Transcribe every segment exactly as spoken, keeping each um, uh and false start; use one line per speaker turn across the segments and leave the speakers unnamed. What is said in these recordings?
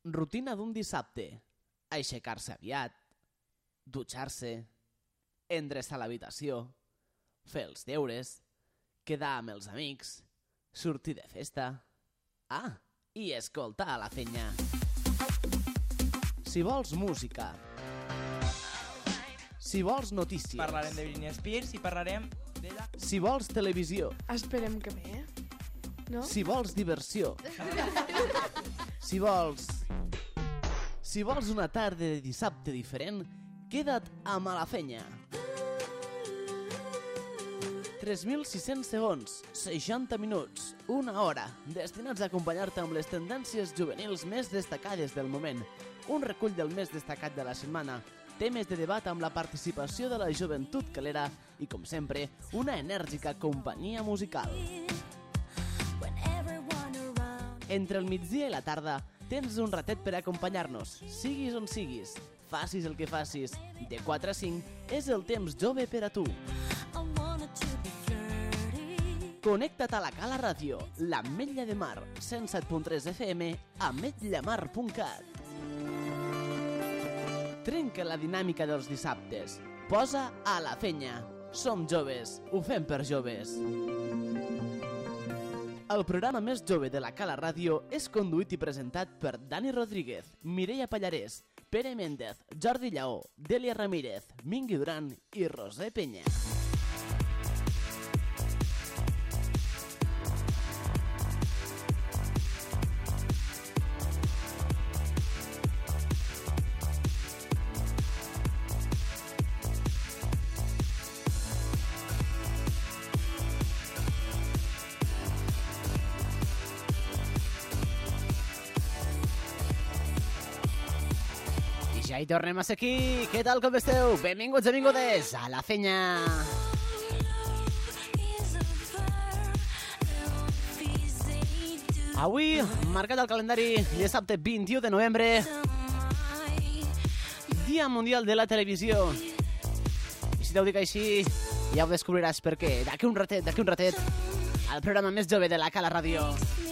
Rutina d'un dissabte. Aixecar-se aviat, dutxar-se, endreçar l'habitació, fer els deures, quedar amb els amics, sortir de festa... Ah, i escoltar a la fenya. Si vols música, si vols notícies...
Parlarem de Britney Spears i parlarem d'ella...
Si vols televisió...
Esperem que bé, no?
Si vols diversió... Si vols... Si vols una tarda de dissabte diferent, queda't amb a la fenya. tres mil sis-cents segons, seixanta minuts, una hora, destinats a acompanyar-te amb les tendències juvenils més destacades del moment, un recull del més destacat de la setmana, temes de debat amb la participació de la joventut calera i, com sempre, una enèrgica companyia musical. Entre el migdia i la tarda, tens un ratet per acompanyar-nos, siguis on siguis, facis el que facis. De quatre a cinc és el temps jove per a tu. Connecta't a la Cala Ràdio, l'Ametlla de Mar, cent set punt tres F M, ametllamar punt cat. Trenca la dinàmica dels dissabtes. Posa a la fenya. Som joves, ho fem per joves. El programa més jove de la Cala Ràdio és conduït i presentat per Dani Rodríguez, Mireia Pallarès, Pere Méndez, Jordi Lleó, Delia Ramírez, Mingui Duran i Roser Penya. Ja hi tornem a ser aquí. Què tal, com esteu? Benvinguts i benvingudes a la fenya. Avui, marcat al calendari, dissabte vint-i-u de novembre, Dia Mundial de la Televisió. I si t'ho dic així, ja ho descobriràs per què. D'aquí un ratet, d'aquí un ratet, el programa més jove de la Cala Ràdio.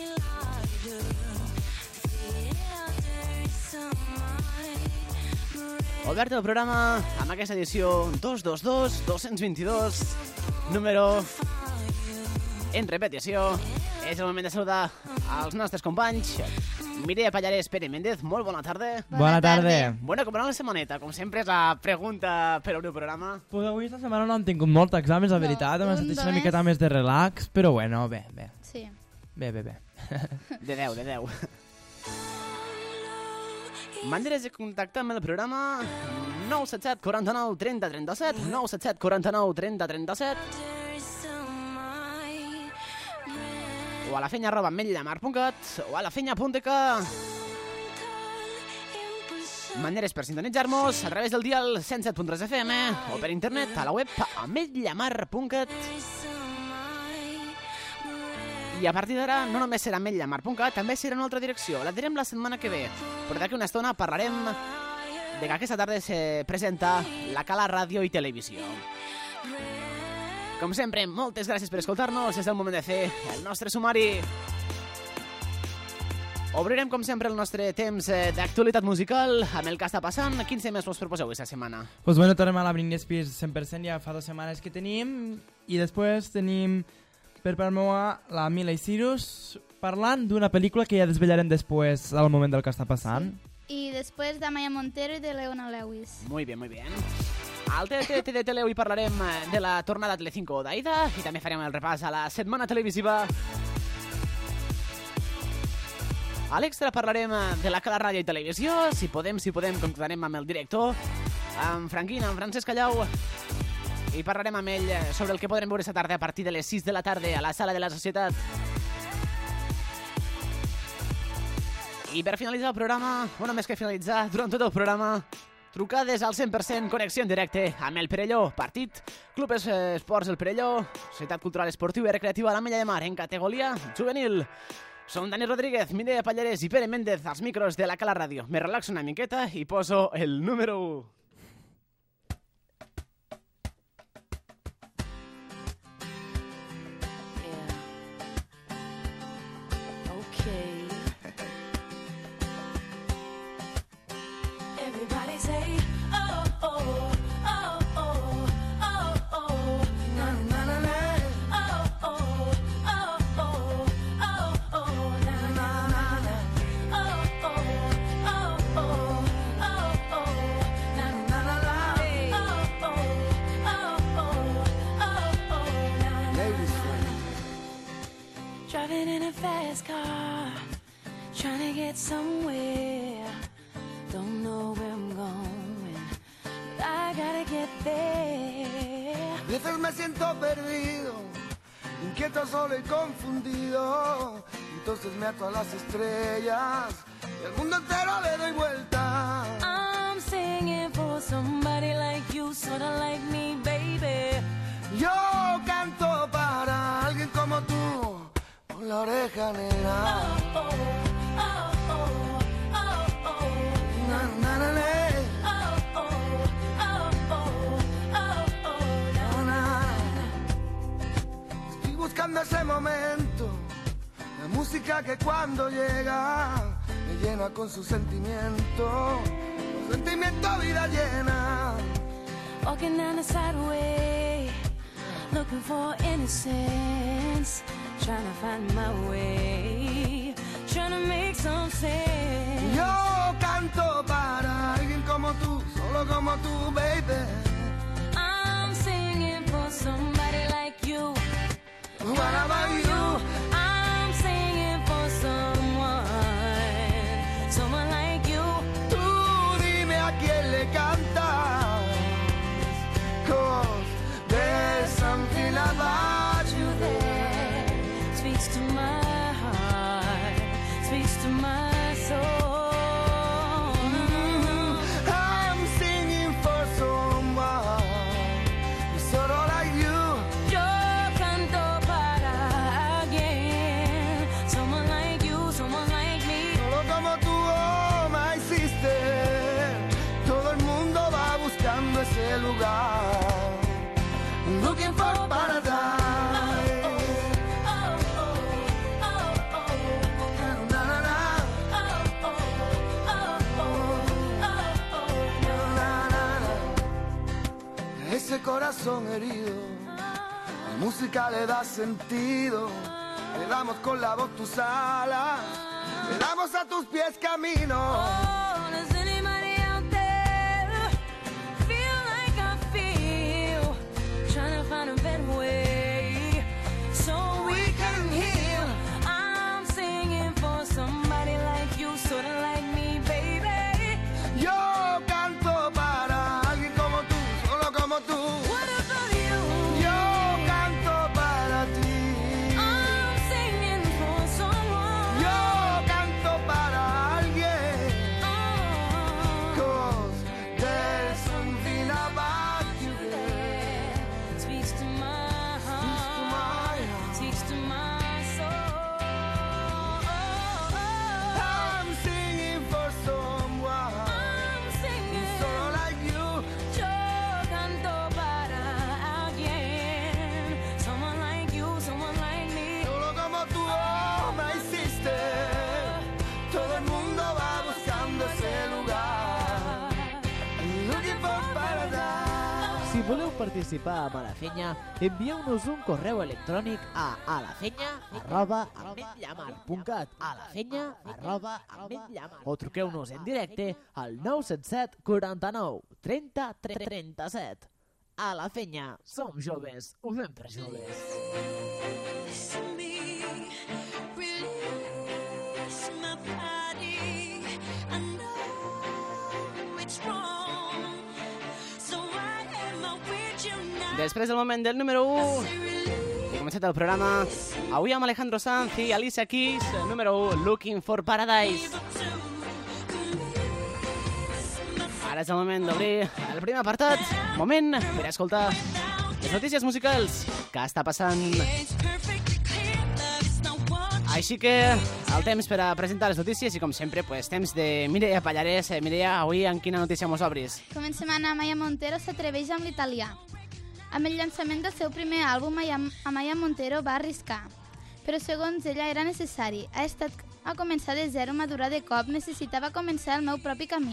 Obert el programa amb aquesta edició dos dos dos dos dos dos, número en repetició. És el moment de saludar als nostres companys. Mireia Pallarès, Pere Méndez, molt bona tarda.
Bona tarda.
Bueno, com va la setmaneta? Com sempre és la pregunta per obrir el programa.
Pues avui esta setmana no hem tingut molts exàmens, la
No,
veritat. Hem
un
estat una
només.
miqueta més de relax, però bueno, bé, bé.
Sí.
Bé, bé, bé.
De deu, de deu. Maneres de contactar amb el programa: nou set set quaranta-nou trenta trenta-set, nou set set quaranta-nou trenta trenta-set, o a la fenya arroba ametllamar punt cat o a la fenya punt t k. Maneres per sintonitzar-nos a través del dial cent set punt tres F M o per internet a la web ametllamar punt cat. I a partir d'ara no només serà ametllamar punt cat, també serà en una altra direcció. La direm la setmana que ve, però d'aquí una estona parlarem de que aquesta tarda se presenta la Cala Ràdio i Televisió. Com sempre, moltes gràcies per escoltar-nos. És el moment de fer el nostre sumari. Obrirem, com sempre, el nostre temps d'actualitat musical amb el que està passant. Quins temes us proposeu aquesta setmana?
Pues bueno, tornem a la Britney Spears cent per cent, ja fa dues setmanes que tenim, i després tenim per part meua la Miley Cyrus parlant d'una pel·lícula que ja desvetllarem després al moment del que està passant.
I després de Maya Montero i de Leona Lewis.
Muy bien, muy bien. Al T T T de Teleu hi parlarem de la tornada a Telecinco d'Aida i també farem el repàs a la setmana televisiva. A l'extra parlarem de la Cala Ràdio i Televisió. Si podem, si podem, contactarem amb el director, amb Franquín, amb Francesc Callau, i parlarem amb ell sobre el que podrem veure esta tarda a partir de les sis de la tarda a la Sala de la Societat. I per finalitzar el programa, bueno, més que finalitzar, durant tot el programa, trucades al cent per cent, connexió en directe amb el Perelló, partit, Club Esports El Perelló, Societat Cultural Esportiva i Recreativa a l'Ametlla de Mar en categoria juvenil. Som Dani Rodríguez, Mireia Pallarès i Pere Méndez als micros de la Cala Ràdio. Me relaxo una miqueta i poso el número u.
Everybody say, oh, oh, oh, oh, oh, oh, na na na na, oh, oh, oh, oh, oh, oh, na na na na, oh, oh, oh, oh, oh, oh, na na na na, oh, oh, oh, oh, oh, oh, na.
Ladies first.
Driving in a fast car, trying to get somewhere. Don't know where I'm going, but I gotta get there.
A veces me siento perdido, inquieto, solo y confundido. Entonces me ato a las estrellas y al mundo entero le doy vuelta.
I'm singing for somebody like you, sorta like me, baby.
Yo canto para alguien como tú, con la oreja negra.
Oh, oh, oh, oh, oh, oh.
Na, na, na, na.
Oh, oh, oh, oh, oh, oh, na, na.
Estoy buscando ese momento, la música que cuando llega me llena con su sentimiento, con sentimiento vida llena.
Walking down the sideway, looking for innocence, trying to find my way, trying to make some sense.
Yo canto para alguien como tú, solo como tú, baby.
I'm singing for somebody like you.
What about you?
I'm singing for someone, someone like you.
Tú dime a quién le cantas, 'cause there's something about you there.
Speaks to my heart, speaks to my soul.
Mm-hmm. I'm singing for someone sort of like you.
Yo canto para alguien, someone like you, someone like me.
Solo como tú, oh my sister. Todo el mundo va buscando ese lugar, looking for paradise. Na, na, na. Na, na, na. Ese corazón herido, la música le da sentido. Le damos con la voz tus alas, le damos a tus pies camino.
Oh, does anybody out there feel like I feel? Trying to find a better way so we can heal. I'm singing for somebody like you, sorta like me, baby.
Yo canto para alguien como tú, solo como tú.
What about you?
Yo canto para ti.
I'm singing for someone.
Yo canto para alguien,
Oh,
'cause there's something about you there.
speaks to my
To
heart,
my heart.
speaks to my soul.
I'm singing for someone
I'm singing.
solo like you.
Yo canto para alguien, someone like you, someone like me.
Solo como tú, oh my sister. Todo el mundo va buscando ese lugar, looking for paradise.
Si voleu participar amb Alafenya, envieu-nos un correu electrònic a alafenya arroba ametllamar punt cat alafenya arroba ametllamar o truqueu-nos en directe al nou set set quaranta-nou trenta trenta-set. Alafenya, som joves, ho fem per joves.
Listen me, release my body. I know it's wrong, so why am I with you now?
Després del moment del número u,
Say release.
he començat el programa avui amb Alejandro Sanz i Alicia Keys, número u, Looking for Paradise. Ara és el moment d'obrir el primer apartat, moment per escoltar les notícies musicals que està passant.
It's perfectly clear, love's not what
Així que el temps per a presentar les notícies i com sempre, pues, temps de Mireia Pallarès. Eh, Mireia, avui en quina notícia mos obris?
Comencem a anar. Amaya Montero s'atreveix amb l'italià. Amb el llançament del seu primer àlbum, Amaya Montero va arriscar. Però segons ella era necessari. Ha estat a començar de zero, madurar de cop, necessitava començar el meu propi camí.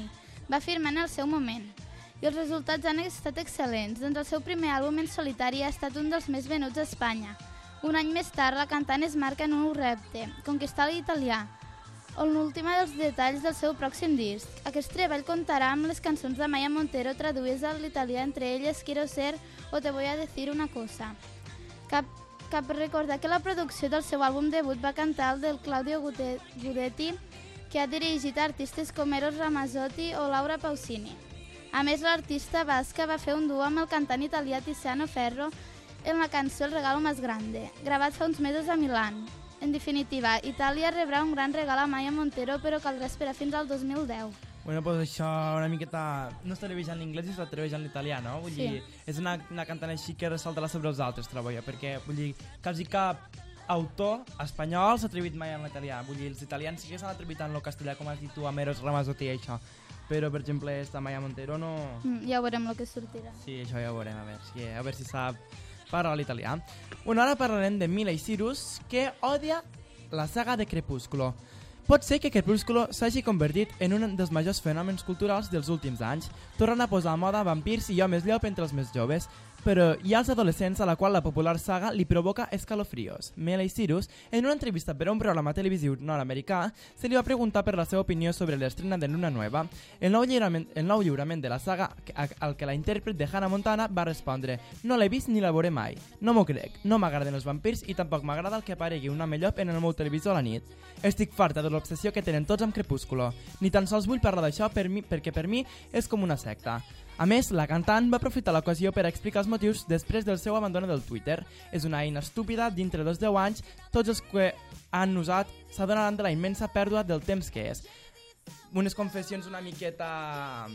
va afirmar en el seu moment. I els resultats han estat excel·lents, doncs el seu primer àlbum en solitari ha estat un dels més venuts a Espanya. Un any més tard, la cantant es marca en un repte, conquistar l'italià, on l'última dels detalls del seu pròxim disc. Aquest treball comptarà amb les cançons de Maya Montero traduïdes a l'italià, entre elles Quiero ser o Te voy a decir una cosa. Cap, cap recordar que la producció del seu àlbum debut va cantar el del Claudio Gudetti, que ha dirigit artistes com Eros Ramazzotti o Laura Pausini. A més, l'artista basca va fer un duo amb el cantant italià Tiziano Ferro en la cançó El regalo más grande, gravat fa uns mesos a Milán. En definitiva, Itàlia rebrà un gran regal a Maya Montero, però caldrà esperar fins al dos mil deu.
Bueno, pues això una miqueta... No s'atreveix en l'inglès i s'atreveix en l'italià, no? Vull
Sí.
dir, és una, una cantant així que ressaltarà sobre els altres, trobo jo, perquè, vull dir, quasi cap autor espanyol s'ha atrevit mai en l'italià. Vull dir, els italians sí que s'han atrevit en el castellà, com has dit tu, amb Eros Ramazzotti i això. Però, per exemple, esta Maya Montero no...
Mm, ja veurem el que sortirà.
Sí, això ja ho veurem, a veure si, a veure si sap parlar l'italià. Bueno, ara parlarem de Miley Cyrus, que odia la saga de Crepúsculo. Pot ser que Crepúsculo s'hagi convertit en un dels majors fenòmens culturals dels últims anys, tornant a posar a moda vampirs i homes llop entre els més joves, però hi ha els adolescents a la qual la popular saga li provoca escalofrios. Miley Cyrus, en una entrevista per a un programa televisiu nord-americà, se li va preguntar per la seva opinió sobre l'estrena de Luna Nueva. El nou lliurament, el nou lliurament de la saga, al que la intèrpret de Hannah Montana va respondre: no l'he vist ni la veuré mai. No m'ho crec, no m'agraden els vampirs i tampoc m'agrada el que aparegui un home llop en el meu televisor a la nit. Estic farta de l'obsessió que tenen tots amb Crepúsculo. Ni tan sols vull parlar d'això per mi, perquè per mi és com una secta. A més, la cantant va aprofitar l'ocasió per explicar els motius després del seu abandonat del Twitter. És una eina estúpida, dintre dels deu anys, tots els que han usat s'adonaran de la immensa pèrdua del temps que és. Unes confessions una miqueta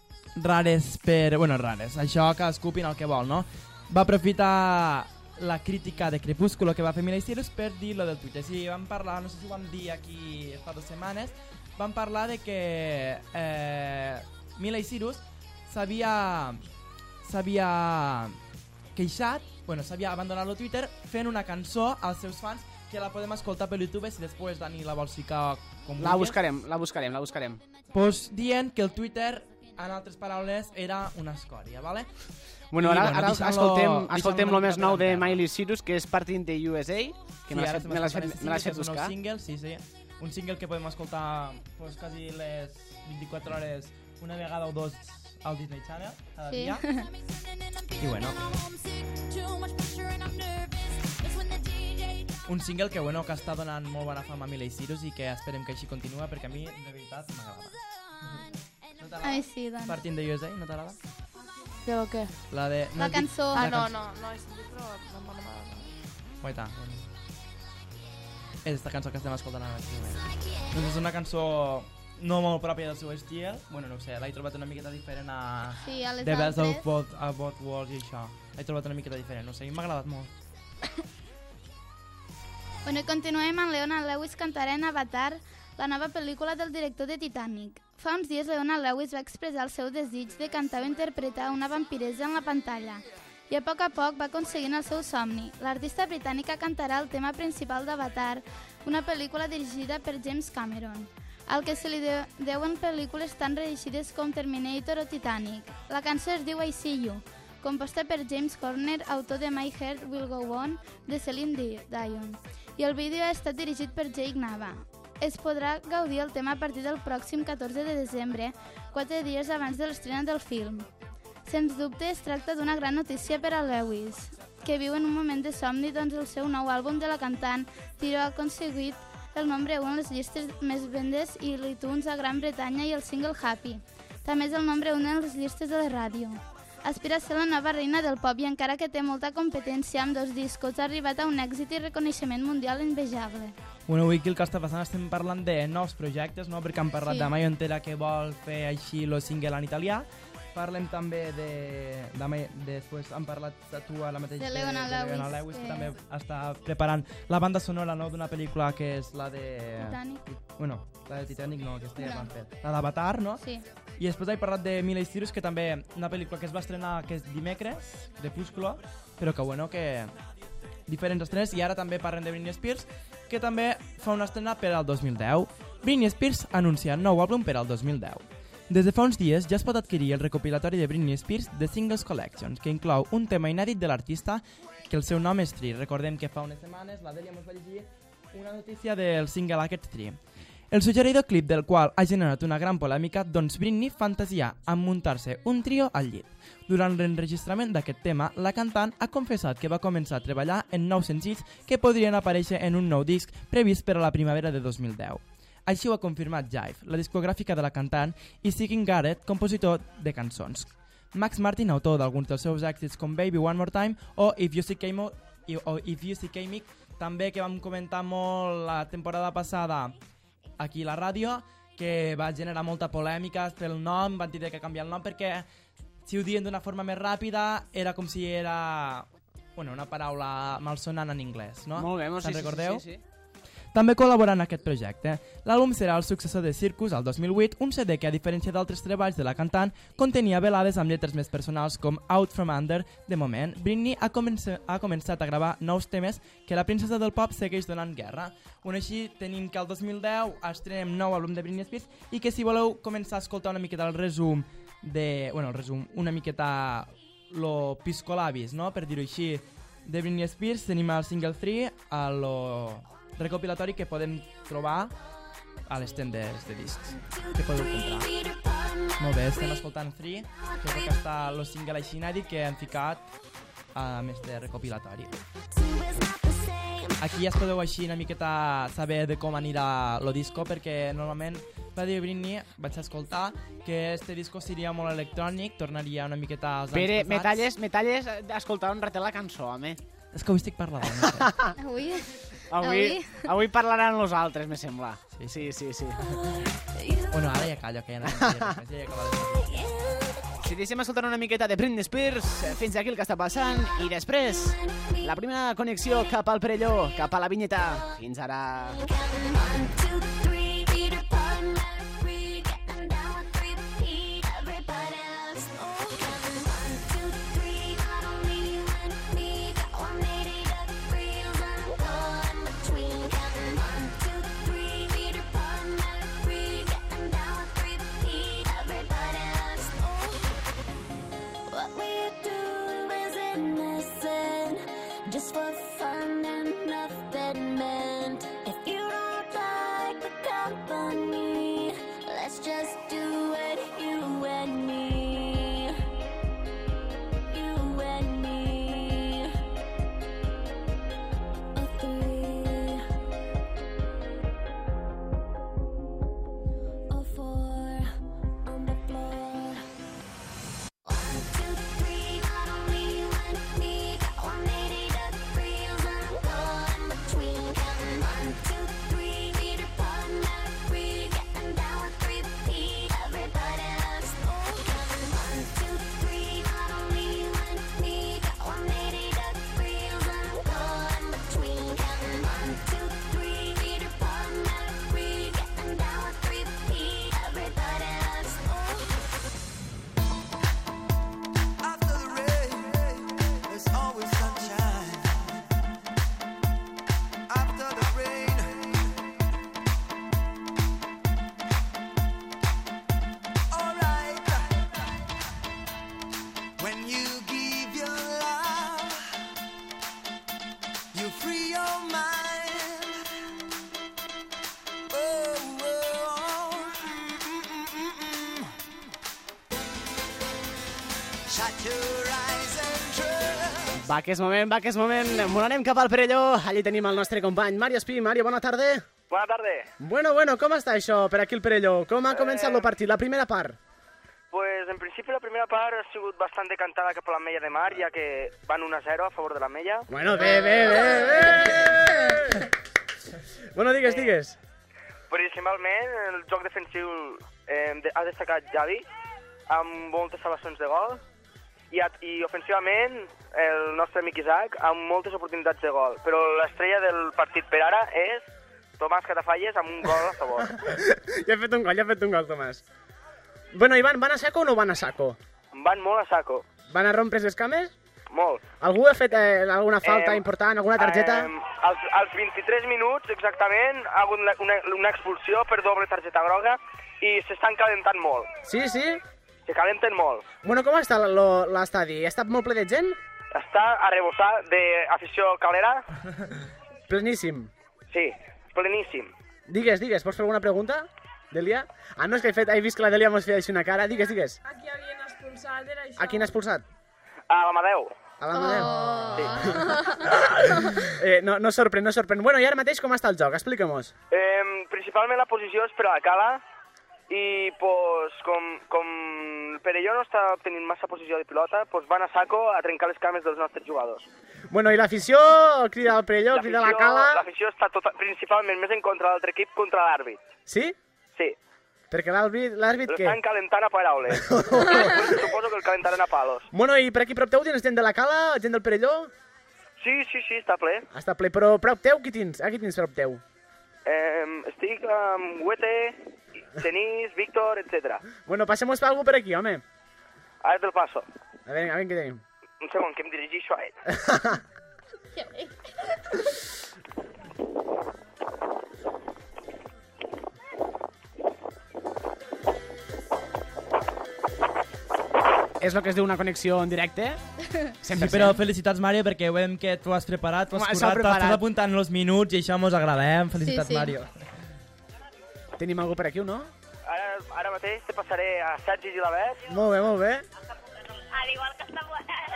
rares per... Bueno, rares. Això cadascú opina el que vol, no? Va aprofitar la crítica de Crepúsculo que va fer Miley Cyrus per dir lo del Twitter. Sí, vam parlar, no sé si ho vam dir aquí fa dues setmanes, vam parlar de que eh, Miley Cyrus s'havia s'havia queixat, bueno, s'havia abandonat el Twitter fent una cançó als seus fans que la podem escoltar per YouTube si després Dani la vols ficar com
La
vulguis.
buscarem, la buscarem, la buscarem.
Pues dient que el Twitter, en altres paraules, era una escòria, ¿vale?
Bueno,
I,
ara,
bueno,
ara
deixant-lo-
escoltem,
deixant-lo
escoltem
una
el més
mica
nou de
per
Miley Cyrus, que és Parting the U S A, que me l'has
ara
fet,
estem
me l'has
escoltant
fet,
este
me l'has
single,
fet
que és un nou
buscar.
single, sí, sí. Un single que podem escoltar pues, quasi les vint-i-quatre hores una vegada o dos al Disney Channel cada
Sí.
dia. I bueno, un single que, bueno, que està donant molt bona fama a Miley Cyrus i que esperem que així continua perquè a mi, de veritat, m'agrada. No
A
t'agrada?
mi sí, doncs.
Parting de U S A, no t'agrada?
Però què?
La de...
La
et dic-
cançó.
Ah,
la
no,
cançó.
no, no he sentit, però no m'agrada.
Guaita, bueno. És esta cançó que estem escoltant ara. Sí, doncs és una cançó no molt pròpia del seu estil. Bueno, no ho sé, l'he trobat una miqueta diferent a
Sí, a les
The Best
altres.
of Both, a both Worlds i això. L'he trobat una miqueta diferent, no sé, i m'ha agradat molt.
Bueno, i continuem amb Leona Lewis cantarà en Avatar, la nova pel·lícula del director de Titanic. Fa uns dies Leona Lewis va expressar el seu desig de cantar o interpretar una vampiresa en la pantalla. I a poc a poc va aconseguint el seu somni. L'artista britànica cantarà el tema principal d'Avatar, una pel·lícula dirigida per James Cameron, al que se li de deuen pel·lícules tan reeixides com Terminator o Titanic. La cançó es diu I See You, composta per James Horner, autor de My Heart Will Go On, de Celine Dion, i el vídeo ha estat dirigit per Jake Nava. Es podrà gaudir el tema a partir del pròxim catorze de desembre, quatre dies abans de l'estrena del film. Sens dubte es tracta d'una gran notícia per a Lewis, que viu en un moment de somni, doncs el seu nou àlbum de la cantant Tiro ha aconseguit el nombre u en les llistes més vendes i l'iTunes a Gran Bretanya i el single Happy. També és el nombre u en les llistes de la ràdio. Aspira a ser la nova reina del pop i encara que té molta competència amb dos discos ha arribat a un èxit i reconeixement mundial envejable.
Bueno, avui aquí el que està passant estem parlant de nous projectes, no? Perquè han parlat
Sí.
de Maya Montero que vol fer així el single en italià. Parlem també de... de, de després han parlat de tu a la mateixa...
De Leona Lewis,
Leona Lewis, que
que-
també està preparant la banda sonora, no?, d'una pel·lícula que és la de...
Titanic.
Bueno, la de Titanic no, aquesta ja
No.
l'han fet. La d'Avatar, no?
Sí.
I després he parlat de Miley Cyrus, que també una pel·lícula que es va estrenar que és dimecres, Crepúsculo, però que bueno, que diferents estrenes, i ara també parlem de Britney Spears, que també fa una estrena per al dos mil deu. Britney Spears anuncia nou àlbum per al dos mil deu. Des de fa uns dies ja es pot adquirir el recopilatori de Britney Spears The Singles Collection, que inclou un tema inèdit de l'artista, que el seu nom és Three. Recordem que fa unes setmanes la Dèlia ens va llegir una notícia del single aquest Three. El suggeridor clip del qual ha generat una gran polèmica, doncs Britney fantasia amb muntar-se un trio al llit. Durant l'enregistrament d'aquest tema, la cantant ha confessat que va començar a treballar en nous senzills que podrien aparèixer en un nou disc previst per a la primavera de dos mil deu. Així ho ha confirmat Jive, la discogràfica de la cantant, i Seeking Garrett, compositor de cançons. Max Martin, autor d'alguns dels seus èxits com Baby One More Time o If You See Came, o If You See Came, també que vam comentar molt la temporada passada aquí a la ràdio, que va generar molta polèmica pel nom, van dir que canviar el nom perquè si ho diuen d'una forma més ràpida era com si era bueno, una paraula malsonant en anglès, no?
Molt bé, molt
Se'n
sí,
recordeu?
sí, sí, sí.
També col·labora en aquest projecte. L'àlbum serà el successor de Circus, el dos mil vuit, un C D que, a diferència d'altres treballs de la cantant, contenia velades amb lletres més personals com Out From Under. De moment, Britney ha, comença, ha començat a gravar nous temes que la princesa del pop segueix donant guerra. Un així, tenim que el dos mil deu estrenem nou àlbum de Britney Spears i que si voleu començar a escoltar una miqueta el resum de... Bueno, el resum, una miqueta lo piscolabis, no?, per dir-ho així, de Britney Spears, tenim el single Three, a lo recopilatori que podem trobar a les tendes de discs que podeu comprar. Molt bé, estem escoltant Three, que crec que està el single així inèdit que hem ficat amb este recopilatori. Aquí ja es podeu així una miqueta saber de com anirà el disco, perquè normalment va dir Britney, vaig escoltar, que este disco seria molt electrònic, tornaria una miqueta als anys
Pere,
passats.
me talles, me talles d'escoltar un ratet la cançó, home.
És que avui estic parlant. No sé.
Avui...
Avui,
Avui?
avui parlaran los altres, me sembla.
Sí.
Sí, sí, sí.
Bueno, ara ja callo, que ja no em diré res més, ja he acabat de...
Si deixem escoltar una miqueta de Britney Spears, eh, fins aquí el que està passant, i després, la primera connexió cap al Perelló, cap a la vinyeta. Fins ara.
Just for fun and nothing meant. If you don't like the company, let's just do it, you and me. You and me. A three. A four. On the floor. One, two, three, not only you and me. Got one eighty.
Va, que és moment, va, que és moment. M'ho anem cap al Perelló. Allí tenim el nostre company Mario Espí. Mario, bona tarda.
Bona tarda.
Bueno, bueno, com està això per aquí al Perelló? Com ha començat el partit, la primera part?
Pues en principi la primera part ha sigut bastant decantada cap a la Mella de Mar, ja que van uno a zero a favor de la Mella.
Bueno, bé, bé, bé, bé! Bueno, digues, digues.
Principalment, el joc defensiu eh, ha destacat Javi, amb moltes salvacions de gol, i, i ofensivament el nostre amic Isaac amb moltes oportunitats de gol. Però l'estrella del partit per ara és Tomàs Catafalles amb un gol a favor.
Ja ha fet un gol, ja ha fet un gol, Tomàs. Bueno, i van, van a saco o no van a saco?
Van molt a saco.
Van a rompre les cames?
Molt.
Algú ha fet eh, alguna falta
Eh,
important, alguna targeta?
Eh, als, als vint-i-tres minuts, exactament, ha hagut una, una, una expulsió per doble targeta groga i s'estan calentant molt.
Sí, sí?
Se calenten molt.
Bueno, com està lo- l'estadi? Ha estat molt ple de gent?
Està a rebossar d'afició calera.
Pleníssim.
Sí, pleníssim.
Digues, digues, pots fer alguna pregunta, Delia? Ah, no, és que he, fet, he vist que la Delia mos feia així una cara. Digues, digues.
A qui havien expulsat, era això?
A quin has expulsat?
A l'Amadeu.
A l'Amadeu?
Oh.
Eh, no, no sorprèn, no sorprèn. Bueno, i ara mateix com està el joc? Explica-mos.
Eh, principalment la posició és per a la cala i pues, com, com el Perelló no està obtenint massa posició de pilota, pues van a saco a trencar les cames dels nostres jugadors.
Bueno, i l'afició crida al Perelló, crida a la cala...
L'afició està tota, principalment més en contra de l'altre equip contra l'àrbit.
Sí?
Sí.
Perquè l'àrbit, l'àrbit què?
L'estan calentant a paraules. Suposo que el calentaran a palos.
Bueno, i per aquí prop teu tens gent de la cala, gent del Perelló?
Sí, sí, sí, està ple.
Està ple, però prop teu qui tens? A qui tens prop teu?
Eh, estic amb Huete, Genís, Víctor, etcètera.
Bueno, passem-nos per algú per aquí, home.
Ara te'l passo.
A veure, a veure què tenim.
Un segon, que em dirigeixo a ell.
És el que es diu una connexió en directe.
Sí, però felicitats, Mario, perquè veiem que tu has preparat, tu has
Home, s'ha
curat,
preparat.
t'estàs apuntant els minuts i això mos agrada, eh? Felicitats,
Sí, sí.
Mario.
Tenim algú per aquí o no?
Ara, ara mateix te passaré a Sergi Gilabert.
Molt bé, molt bé.
Al igual que està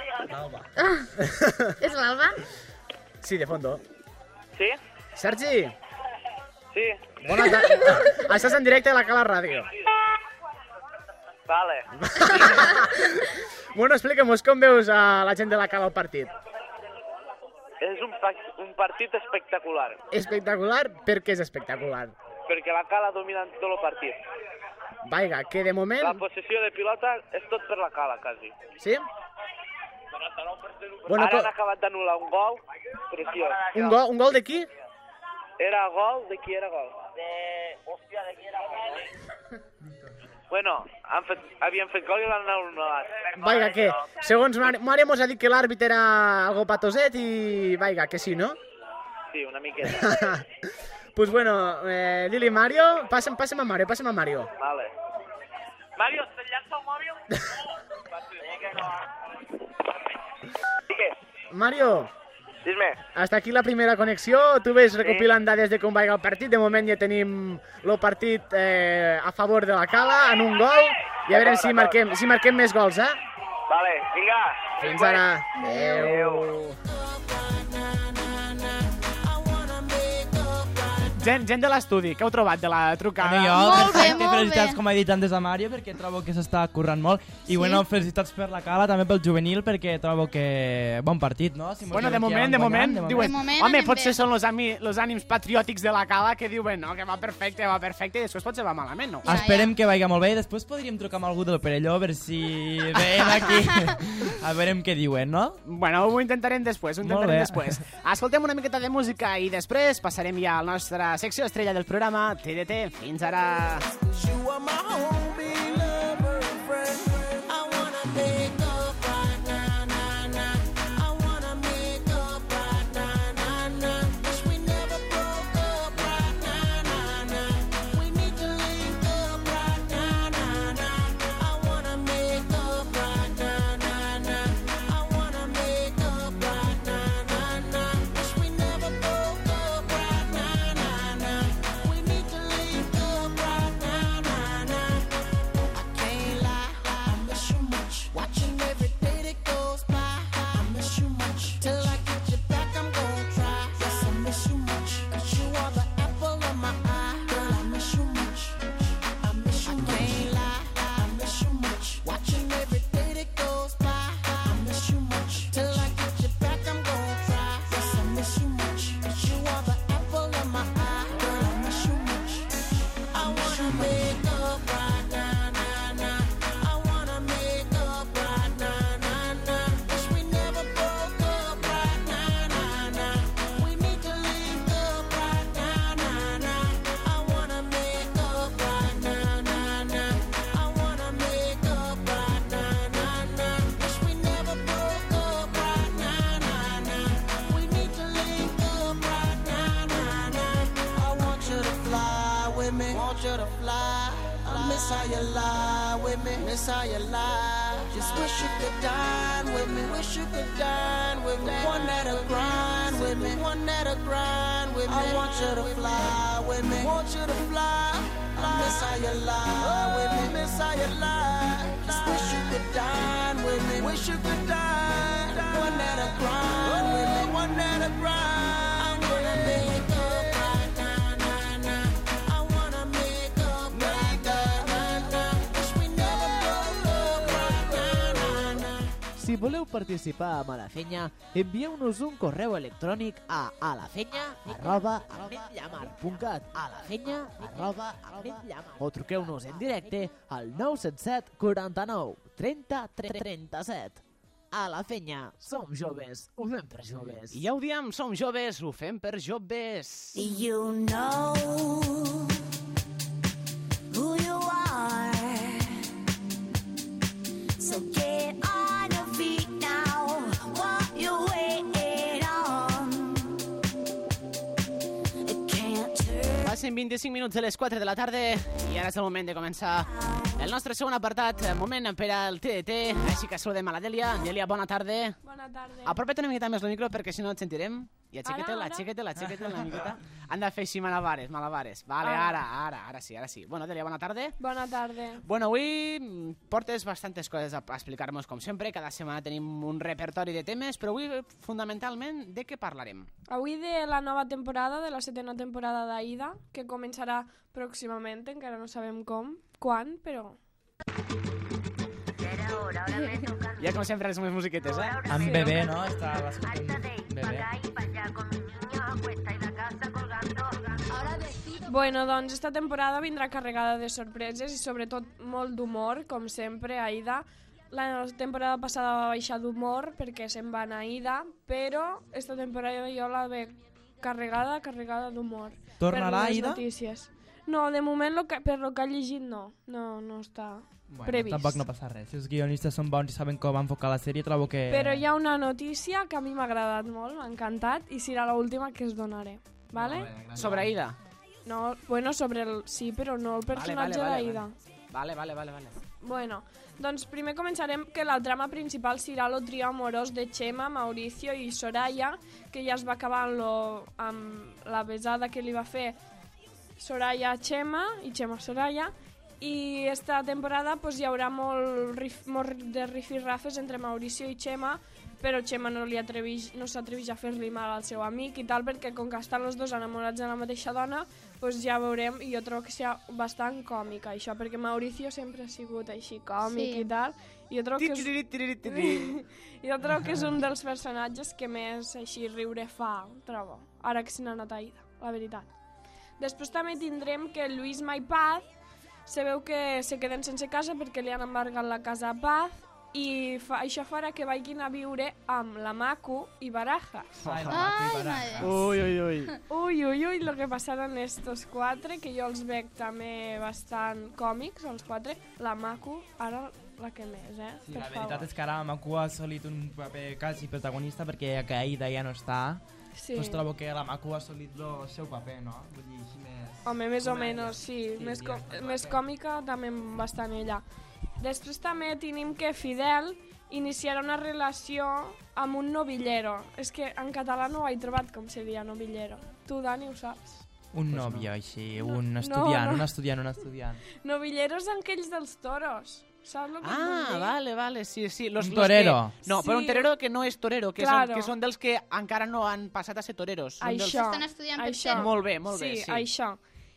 És l'Alba?
Sí, de fondo.
Sí?
Sergi,
Sí.
bona tarda. Estàs en directe a la Cala Ràdio.
Vale.
Bueno, explica'm-nos com veus a la gent de la Cala al partit.
És un, un partit espectacular,
Espectacular? Per què és espectacular?
perquè la cala domina tot el partit.
Vaiga, que de moment...
La possessió de pilota és tot per la cala, quasi.
Sí? Bueno,
Ara
co-
han acabat d'anul·lar un gol preciós.
un, gol, un gol de qui?
Era gol? De qui era gol? De... Hòstia, de qui era gol? Bueno, han fet, havien fet gol i l'han anul·lat.
Vaiga, que segons Mar- Mario mos ha dit que l'àrbit era algo patoset i... Vaiga, que sí, no?
Sí, una miqueta.
Pues bueno, eh, Lili, Mario, passa'm, passa'm a Mario, passa'm a Mario.
Vale. Mario, te'n llança el mòbil? Digues,
Mario,
dis-me.
hasta aquí la primera connexió. Tu ves recopilant dades de com vaiga el partit. De moment ja tenim el partit eh, a favor de la Cala en un gol. I a veure si marquem, si marquem més gols, eh?
Vale, vinga.
Fins ara. Adéu. Gent, gent de l'estudi, què heu trobat de la trucada?
Bueno, jo,
Molt bé,
perfecte,
molt
felicitats,
bé.
com ha dit antes a Mario, perquè trobo que s'està currant molt. I
Sí.
bueno, felicitats per la Cala, també pel juvenil, perquè trobo que bon partit, no? Si mos
Bueno, de
diuen que
moment,
van
de moment,
guanyant,
diuen,
De moment
home,
anem
potser
bé.
són los, ami, los ànims patriòtics de la Cala que diuen, no, que va perfecte, va perfecte, i després potser va malament, no?
Ja,
Esperem que vagi molt bé i després podríem trucar amb algú del Perelló a veure si veiem aquí, a veure què diuen, no?
Bueno, ho intentarem després, ho
Molt
intentarem
bé.
després. Escoltem una miqueta de música i després passarem ja a la nostra secció estrella del programa, T D T. Fins ara!
You are my homie, lover, and friend. I wanna make up right now, now, now. I wanna make up right now, now, now. Wish we never broke up right now, now, now. We need to link up right now, now, now. I wanna make up right now, now, now. I wanna make up right now, now, now. Wish we never broke up right now, now, now. We need to link up right now, now, now. I can't lie, I miss you much. Watching every day that goes by, I miss you much. Till I get you back, I'm gonna try. Yes, I miss you much. 'Cause you are the apple of my eye. Girl, I miss you much. I miss you much. I can't lie, I miss you much. Watching every day that goes by, I miss you much. Till I get you back, I'm gonna try. Yes, I miss you much. 'Cause you are the apple of my eye. Girl, I miss you much. I wanna make up right now, now, now. I wanna make up right now, now, now. Wish we never broke up right now, now, now. We need to link up right now, now, now. I wanna make up right now, now, now. I wanna make up right now, now, now. Wish we never broke up right now, now, now. We need to link up right now, now, now. I want you to fly with me, want you to fly, fly Miss how you lie with me, miss how you lie. Just wish you could dine with me, wish you could dine with me. One that'll grind with me, one that'll grind with me. I want you to fly with me, want you to fly. I miss how you lie with me, miss how you lie. Just wish you could dine with me, wish you could dine. One that'll grind with me, one that'll grind. I'm gonna make up right now, nah, nah. I wanna make up right now, nah, nah. Wish we never broke up right now, nah, nah.
Si voleu participar amb Alafenya, envieu-nos un correu electrònic a alafenya arroba ametllamar punt cat alafenya arroba ametllamar o truqueu-nos en directe al nou set set quaranta-nou trenta trenta-set. A la Fenya, som joves, ho fem per joves. I ja ho diem, som joves, ho fem per joves.
You know who you are, so get on your feet now. What you waiting on? It can't turn.
Passen vint-i-cinc minuts de les quatre de la tarda i ara és el moment de començar el nostre segon apartat, moment per al T D T, així que saludem a la Dèlia. Dèlia, bona tarda.
Bona tarda.
Apropa't una miqueta més el micro perquè si no et sentirem. I aixeca't-la,
Ara, ara?
aixeca't-la, aixeca't-la una miqueta. Han de fer així malabares, malabares. Vale, ara, ara, ara sí, ara sí. Bueno, Dèlia, bona tarda.
Bona tarda.
Bueno, avui mm, portes bastantes coses a, a explicar-nos com sempre. Cada setmana tenim un repertori de temes, però avui fundamentalment de què parlarem?
Avui de la nova temporada, de la setena temporada d'Aida, que començarà pròximament, encara no sabem com, quan, però...
Ja com sempre les meves musiquetes, eh?
Amb bebè, no? Està l'escoltant bebè.
Bueno, doncs esta temporada vindrà carregada de sorpreses i sobretot molt d'humor, com sempre, Aida. La temporada passada va baixar d'humor perquè se'n va anar Aida, però esta temporada jo la veig carregada, carregada d'humor.
Tornarà
per les
Aida?
Notícies. No, de moment, lo que, per lo que ha llegit, no. No, no està
Bueno,
previst.
tampoc no passa res. Si els guionistes són bons i saben com enfocar la sèrie, trobo que...
Però hi ha una notícia que a mi m'ha agradat molt, m'ha encantat, i serà l'última que es donaré. Vale?
Sobre Aida.
No, bueno, sobre el... Sí, però no el personatge
vale, vale,
d'Aida.
Vale, vale, vale, vale.
Bueno, doncs primer començarem que la trama principal serà el trio amorós de Chema, Mauricio i Soraya, que ja es va acabar amb, lo, amb la besada que li va fer Soraya a Chema i Chema a Soraya, i esta temporada pues, hi haurà molt, rif, molt de rifirrafes entre Mauricio i Chema, però Chema no li atreveix, no s'atreveix a fer-li mal al seu amic i tal, perquè com que estan els dos enamorats de la mateixa dona, pues ja veurem, i jo trobo que serà bastant còmica això, perquè Mauricio sempre ha sigut així còmic
Sí.
i tal, i jo trobo que és,
Tiri-tiri-tiri-tiri.
jo trobo que és un dels personatges que més així riure fa, trobo, ara que se n'ha anat a Aida, la veritat. Després també tindrem que Luisma i Paz se veu que se queden sense casa perquè li han embargat la casa a Paz i fa, això farà que vagin a viure amb la Macu i Barajas.
Ai, la
Ai,
Mati
madre.
Barajas.
Ui, ui, ui.
Ui, ui, ui, lo que passaran estos quatre, que jo els veig també bastant còmics, els quatre. La Macu, ara la que més, eh?
Sí,
Per
la veritat
favor.
és que ara Macu ha assolit un paper quasi protagonista perquè ja que Aida ja no està,
Sí.
doncs trobo que la Macu ha assolit el seu paper, no? Vull dir, així més...
Home, més o
comèdia.
menys, sí.
Sí,
més,
sí,
com,
està
més
bé.
còmica també bastant ella. Després també tenim que Fidel iniciarà una relació amb un novillero. És que en català no ho he trobat com seria novillero. Tu, Dani, ho saps?
Un
Pues no.
nòvio, així, un
no,
estudiant,
no.
un estudiant, un estudiant.
Novilleros són aquells dels toros. Saps el que et vull
Ah,
dir?
vale, vale, sí, sí. Los,
Un
los
torero.
Que... No, però un
Sí.
torero que no és torero, que,
Claro.
són, que són dels que encara no han passat a ser toreros. Són dels...
Això,
Estan estudiant per
això.
ser-ho.
Molt bé, molt
sí,
bé, sí.
això.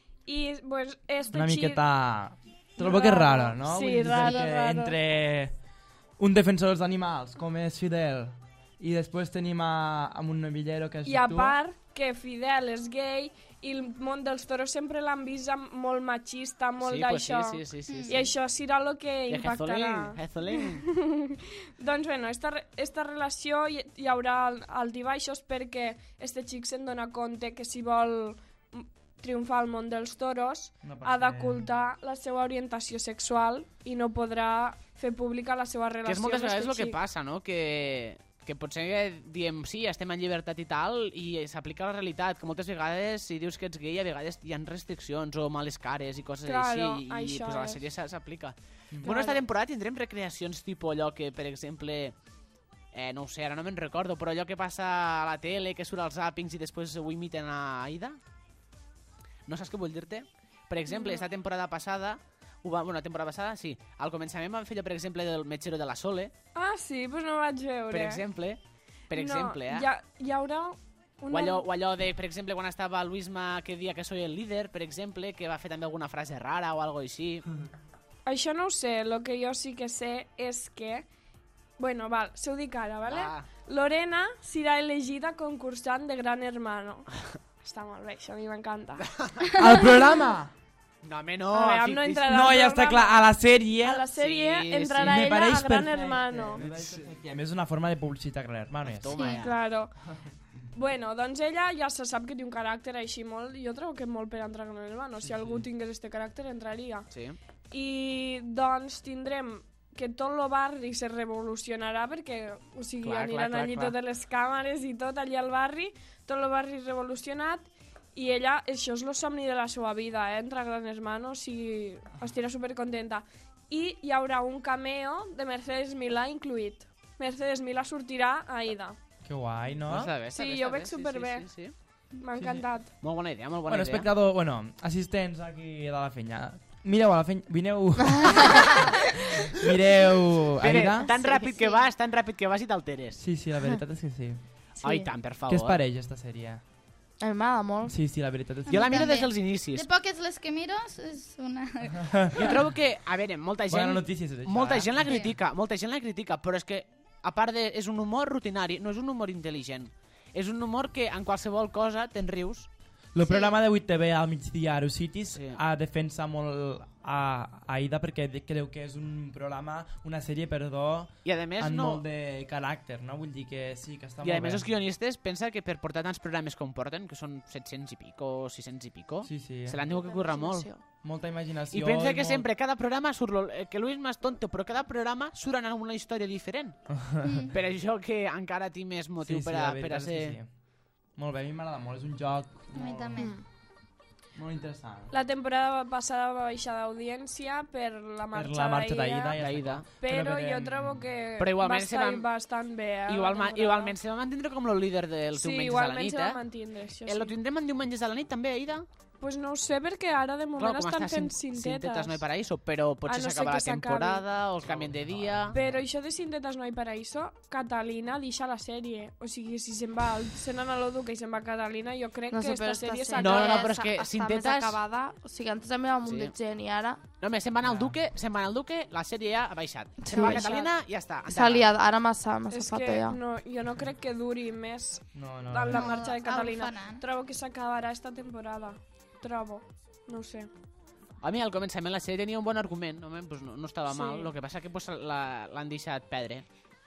I, pues, este
Una
xic-
miqueta... Trobo que és raro, no?
Sí,
Vull dir,
raro,
perquè
raro.
Entre un defensor dels animals, com és Fidel, i després tenim a, a un novillero que és
I a
tu.
part que Fidel és gay i el món dels toros sempre l'han vist amb molt machista, molt
Sí, pues
d'això.
sí, sí, sí, sí, sí.
I això serà el que
De
impactarà.
Hezolín, Hezolín.
Doncs bueno, esta, re- esta relació hi, hi haurà alt i baixos perquè este xic se'n dona compte que si vol mm, triomfar al món dels toros
No pot
ha
ser.
d'ocultar la seva orientació sexual i no podrà fer pública la seva
Que
relació
és moltes
amb
vegades el
este
que
xic.
passa, no? Que, que potser diem, sí, estem en llibertat i tal, i s'aplica a la realitat, que moltes vegades, si dius que ets gay, a vegades hi ha restriccions o males cares i coses
Claro,
així, i
això
pues, a la
és.
sèrie s'a- s'aplica.
Claro.
Bueno, esta temporada tindrem recreacions tipus allò que, per exemple, eh, no ho sé, ara no me'n recordo, però allò que passa a la tele, que surt als zappings i després ho imiten a Aida. No saps què vull dir-te? Per exemple,
No.
esta temporada passada, ho va, bueno, la temporada passada, sí, al començament vam fer allò, per exemple, del metgero de la Sole,
Ah, sí, doncs no ho vaig veure.
per exemple, per exemple,
no,
eh?
Hi, ha, hi haurà una...
O allò, o allò de, per exemple, quan estava Luisma que dia que soy el líder, per exemple, que va fer també alguna frase rara o algo així.
Això no ho sé, el que jo sí que sé és que... Bueno, val, se ho dic ara, vale?
Va.
Lorena serà elegida concursant de Gran Hermano. Està molt bé, això a mi m'encanta.
Al programa!
No, home, no.
A veure,
fic-
no
dis-
entrarà
No,
al
ja està
programa.
clar, a la sèrie...
A la sèrie
Sí,
entrarà
Me
ella
pareix
a Gran
perfecte.
Hermano.
Me pareix perfecte. I a més, una forma de publicitat Gran Hermano. és.
Toma,
Sí,
ja.
claro. Bueno, doncs ella ja se sap que té un caràcter així molt... Jo trobo que molt per entrar a Gran Hermano. Si algú tingués este caràcter, entraria.
Sí.
I doncs tindrem que tot el barri se revolucionarà perquè, o sigui,
Clar,
aniran
clar, clar,
allí
clar.
totes les càmeres i tot allí al barri, tot el barri revolucionat, i ella, això és el somni de la seva vida, eh? Entrar a Gran Hermano, o sigui, estirà supercontenta. I hi haurà un cameo de Mercedes Milà incluït. Mercedes Milà sortirà a Aida.
Que guai, no?
No? Està bé, està
Sí,
bé,
jo
està
veig
bé, sí,
superbé.
Sí, sí, sí.
M'ha encantat.
Molt bona idea, molt bona
Bueno,
idea.
espectador, bueno, assistents aquí de la fenya. Mireu a la fenya, vineu... Mireu
Pere,
Aida.
tan ràpid que vas, tan ràpid que vas i t'alteres.
Sí, sí, la veritat és que sí.
Sí.
Ai, tant, per favor.
Què es pareix, esta sèrie?
A mi m'agrada molt.
Sí, sí, la veritat és que...
Jo la
mi
miro
també.
des dels inicis.
De poques les que miro, és una...
Jo trobo que, a veure, molta gent...
Bona notícia és això,
molta
eh?
gent la critica, molta gent la critica, però és que, a part de... és un humor rutinari, no és un humor intel·ligent. És un humor que en qualsevol cosa te'n rius.
El programa de vuit T V al migdia a Eurocities
Sí.
ha defensa molt a Aida perquè de- creu que és un programa, una sèrie, perdó,
I a més,
amb
no...
molt de caràcter, no? Vull dir que sí, que està
I a
molt
més
bé.
els guionistes pensa que per portar tants programes com porten, que són set-cents i pico, sis-cents i pico,
Sí, sí.
se l'han tingut que currar molt.
Molta imaginació.
I pensa que
molt...
sempre, cada programa surt... Lo, eh, que Luis és tonto, però cada programa surt en una història diferent.
Mm.
Per això que encara tinc més motiu
sí, sí,
per, a,
la
per a
veritat és
ser...
que sí. Molt bé, a mi m'agrada molt, és un joc
A mi
molt,
també.
molt interessant.
La temporada passada va baixar d'audiència per la marxa,
Per la marxa d'Aida.
d'Aida,
ja
d'Aida.
està.
però
Però
jo
que-
trobo que
Però igualment
va
se
estar
van-
bastant bé. Eh,
Igual,
la
ma,
temporada.
igualment se va mantindre com el líder dels
Sí,
diumenges a la
igualment
nit,
se va
eh?
mantindre, això
El lo
sí.
tindrem en diumenges a la nit també, Aida?
Pues no ho sé, perquè ara de moment
Clar, com
estan
està
fent
Sin-
cintetes.
Sintetas no hay paraíso, però potser
A no ser
s'acaba
que
la
s'acabi.
temporada o el canvien de dia...
Però això de Sintetas no hay paraíso, Catalina deixa la sèrie. O sigui, si se'n va, se n'han a l'Oduca i se'n va a Catalina, jo crec
No
que
sé,
esta
però esta
sèrie
sèrie
No,
s'acaba.
no, però és que
està
Sintetas-
més acabada. O sigui, antes també era un munt
Sí.
de gent i ara
No, més, se'n van al Duque, se'n van al Duque, la sèrie ja ha baixat.
Sí.
Se'n va a
Ha baixat.
Catalina i ja està.
s'ha liat. Ara massa, massa
És
falta
que
ja.
no, jo no crec que duri més
No, no,
en
no.
la
No,
marxa de
algo
Catalina.
faran.
Trobo que s'acabarà esta temporada. Trobo. No ho sé.
A mi al començament la sèrie tenia un bon argument, home, pues no, no estava
Sí.
mal, el que passa que pues, la- l'han deixat perdre.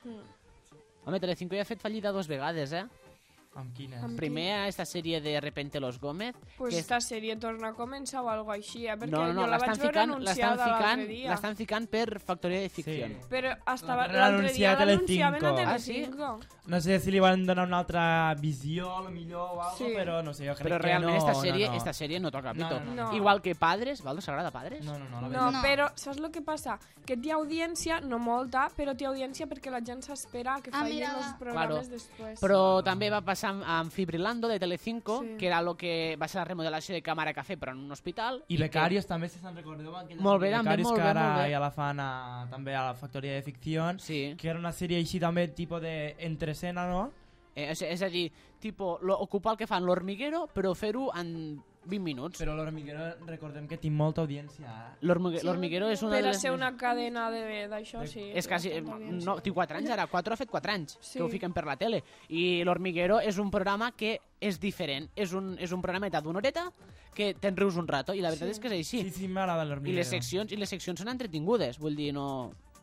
Mm.
Home, Telecinco ja ha fet fallida dues vegades, eh?
Amb quines?
Amb-
Primer a esta sèrie de Repente los Gómez.
Pues
que
esta sèrie torna a començar o alguna així, eh? Perquè
no, no, no,
jo la
l'estan
vaig veure
ficant, l'estan
anunciada
ficant,
l'altre dia.
l'estan ficant per Factoria de Ficció.
Sí.
Però estava
L'altre
l'altre dia
anunciat a
l'anunciaven a
Telecinco.
Ah, sí?
Telecinco.
No sé si li van donar una altra visió, a lo millor, o algo,
Sí.
però no sé, jo crec
Però
que
realment
no.
esta sèrie,
no, no.
esta sèrie no toca pito.
No, no,
no. No.
Igual que Padres, Valdo s'agrada Padres?
No, no, no, la
No,
veritat.
No.
però saps el que passa? Que té audiència, no molta, però té audiència perquè la gent s'espera a que
Ah,
facin
mira.
els programes
Claro.
després.
Però també va passar amb, amb Fibrilando de Telecinco,
Sí.
que era lo que va ser la remodelació de Càmera Cafè, però en un hospital.
I Becarios també, si se'n recordeu, aquella
Molt bé,
sèrie
també,
Becarios,
molt
que
bé,
ara
molt bé.
ja la fan a, també a la Factoria de Ficció,
Que... Sí.
que era una sèrie així també, tipus d'entrescena, no?
Eh, és, és a dir, tipo, lo, ocupar el que fan l'Hormiguero, però fer-ho en vint minuts.
Però l'Hormiguero, recordem que té molta audiència, eh?
L'Hormigue- L'Hormiguero és una
Per
de
a
les...
ser una cadena de- d'això, sí.
És
té
quasi...
bastanta audiència.
No, té quatre anys ara, quatre ha fet quatre anys
Sí.
que ho fiquen per la tele. I l'Hormiguero és un programa que és diferent. És un, és un programeta d'una horeta que te'n rius un rato, i la veritat
Sí.
és que és així.
Sí, sí, m'agrada
I
l'Hormiguero.
les seccions, i les seccions són entretingudes, vull dir, no...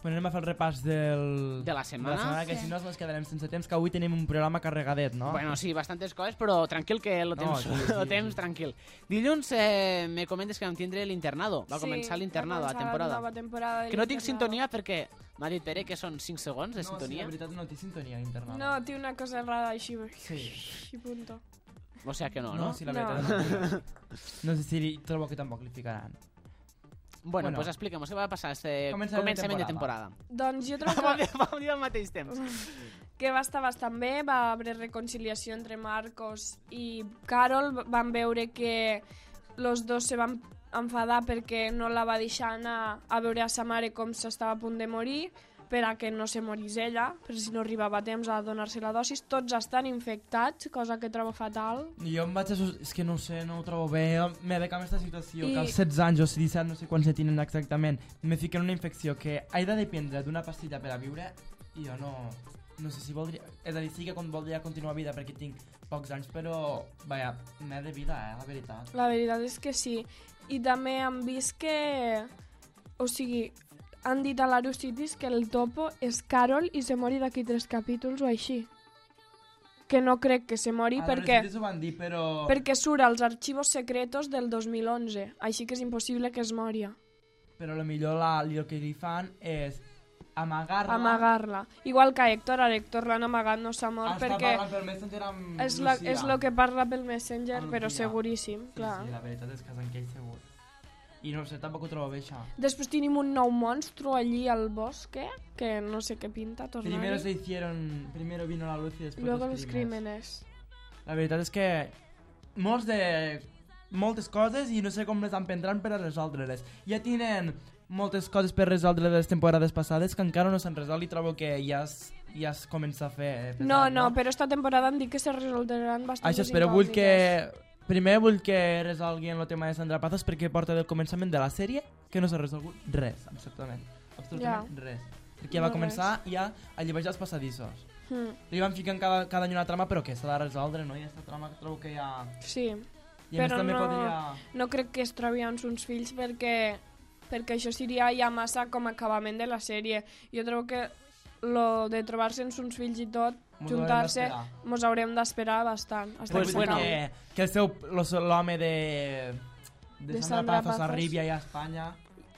Bueno, anem a fer el repàs del...
De la setmana.
De la setmana, que
Sí.
si no ens quedarem sense temps, que avui tenim un programa carregadet, no?
Bueno, sí, bastantes coses, però tranquil que el
No,
temps,
sí, sí,
el temps
sí.
tranquil. Dilluns eh, me comentes que vam tindre l'internado. Va començar l'internado, la
va començar
temporada.
La nova temporada de
Que no tinc
l'internado.
sintonia perquè m'ha dit Pere que són cinc segons de
No, sí,
sintonia.
la veritat no té sintonia interna.
No, té una cosa rara així.
Sí.
I punto.
O sigui que no,
No,
no?
sí, la
No.
veritat no. No sé si li- trobo que tampoc li ficaran.
Bueno,
Bueno.
pues expliquem què va passar este
Començament de
començament de temporada.
Doncs jo trobo
Vam
que,
dir, vam dir al mateix temps.
que va estar bastant bé, va haver reconciliació entre Marcos i Carol, van veure que los dos se van enfadar perquè no la va deixar anar a veure a sa mare com s'estava a punt de morir, per a que no se morís ella, per si no arribava a temps a donar-se la dosis. Tots estan infectats, cosa que trobo fatal.
I jo em vaig assustar, és que no ho sé, no ho trobo bé, me veig amb aquesta situació,
I-
que als setze anys o disset, no sé quants se tenen exactament, me fiquen una infecció que he de dependre d'una pastilla per a viure, i jo no, no sé si voldria, és a dir, sí que con- voldria continuar vida perquè tinc pocs anys, però, vaja, m'he de vida, eh, la veritat.
La veritat és que sí. I també han vist que... O sigui, han dit a l'Arusitis que el topo és Carol i se mori d'aquí tres capítols o així. Que no crec que se mori
A
perquè,
les ho van dir, però...
perquè surt als arxivos secretos del dos mil onze. Així que és impossible que es moria.
Però lo millor la, el que li fan és amagar-la.
Amagar-la. Igual que a Héctor, a Héctor l'han amagat, no s'ha mort
Està
perquè
parlant pel Messenger amb
és, la,
Lucía.
és lo que parla pel Messenger,
Amb
però
Lucía.
seguríssim,
Sí,
clar.
sí, la veritat és que és en aquell segur. I no sé, tampoc ho trobo bé, això.
Després tenim un nou monstru allí al bosque, que no sé què pinta,
Primero
tornar-hi.
se hicieron... Primero vino la luz y después
Luego
los
los
crímenes.
crímenes.
La veritat és que... Molts de... Moltes coses i no sé com les han prendran per a resoldre-les. Ja tenen moltes coses per resoldre de les temporades passades que encara no s'han resolt i trobo que ja es, ja es comença a fer eh, pesat,
No, no, però esta temporada han dit que se resoldran bastantes
Això, però vull
incògnites.
que... Primer vull que resolguin el tema de Sandra Pazos perquè porta del començament de la sèrie que no s'ha resolgut res, absolutament. Absolutament
Ja.
res. Perquè va
No
començar ja a llevejar els passadissos.
Hmm,
Li van ficant cada, cada any una trama, però que s'ha de resoldre, no? I aquesta trama que trobo que ja...
sí,
I a més
Però
també
no-
podria...
no crec que es trobi amb uns fills perquè, perquè això seria ja massa com a acabament de la sèrie. Jo trobo que lo de trobar-se amb uns fills i tot,
Mos haurem
juntar-se,
d'esperar.
mos haurem d'esperar bastant. Hasta
Pues
que
bueno,
s'acabi.
que, que el seu... lo- L'home de... De,
De
Sandra,
Sandra
Pazos
Pazos.
arribi allà a Espanya.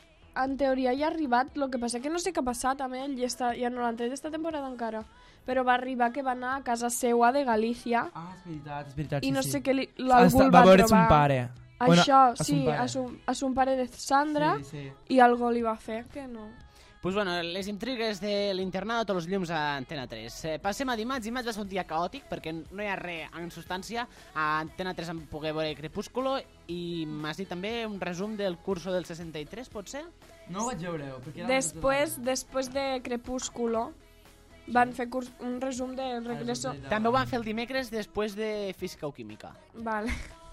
En teoria ja ha arribat, el que passa que no sé què ha passat amb ell, i està, ja no l'han tret d'esta temporada encara, però va arribar que va anar a casa seua de Galícia
Ah, és veritat, és veritat,
i
sí,
no
sí.
sé què li,
Està-
algú el
va
va
veure
trobar.
son pare.
Això,
Bueno, a son
sí,
pare.
a son, a son pare de Sandra,
Sí, sí.
i algú li va fer que no.
Pues bueno, les intrigues de l'internado tots els llums a Antena tres. Eh, passem a dimarts. Dimarts va ser un dia caòtic perquè no hi ha res en substància. A Antena tres em pogué veure Crepúsculo i m'has dit també un resum del curso del seixanta-tres, pot ser?
No ho vaig veure, perquè... era
Després, després de Crepúsculo, van fer curs, un resum del regreso...
També ho van fer el dimecres després de Física o Química.
Vale.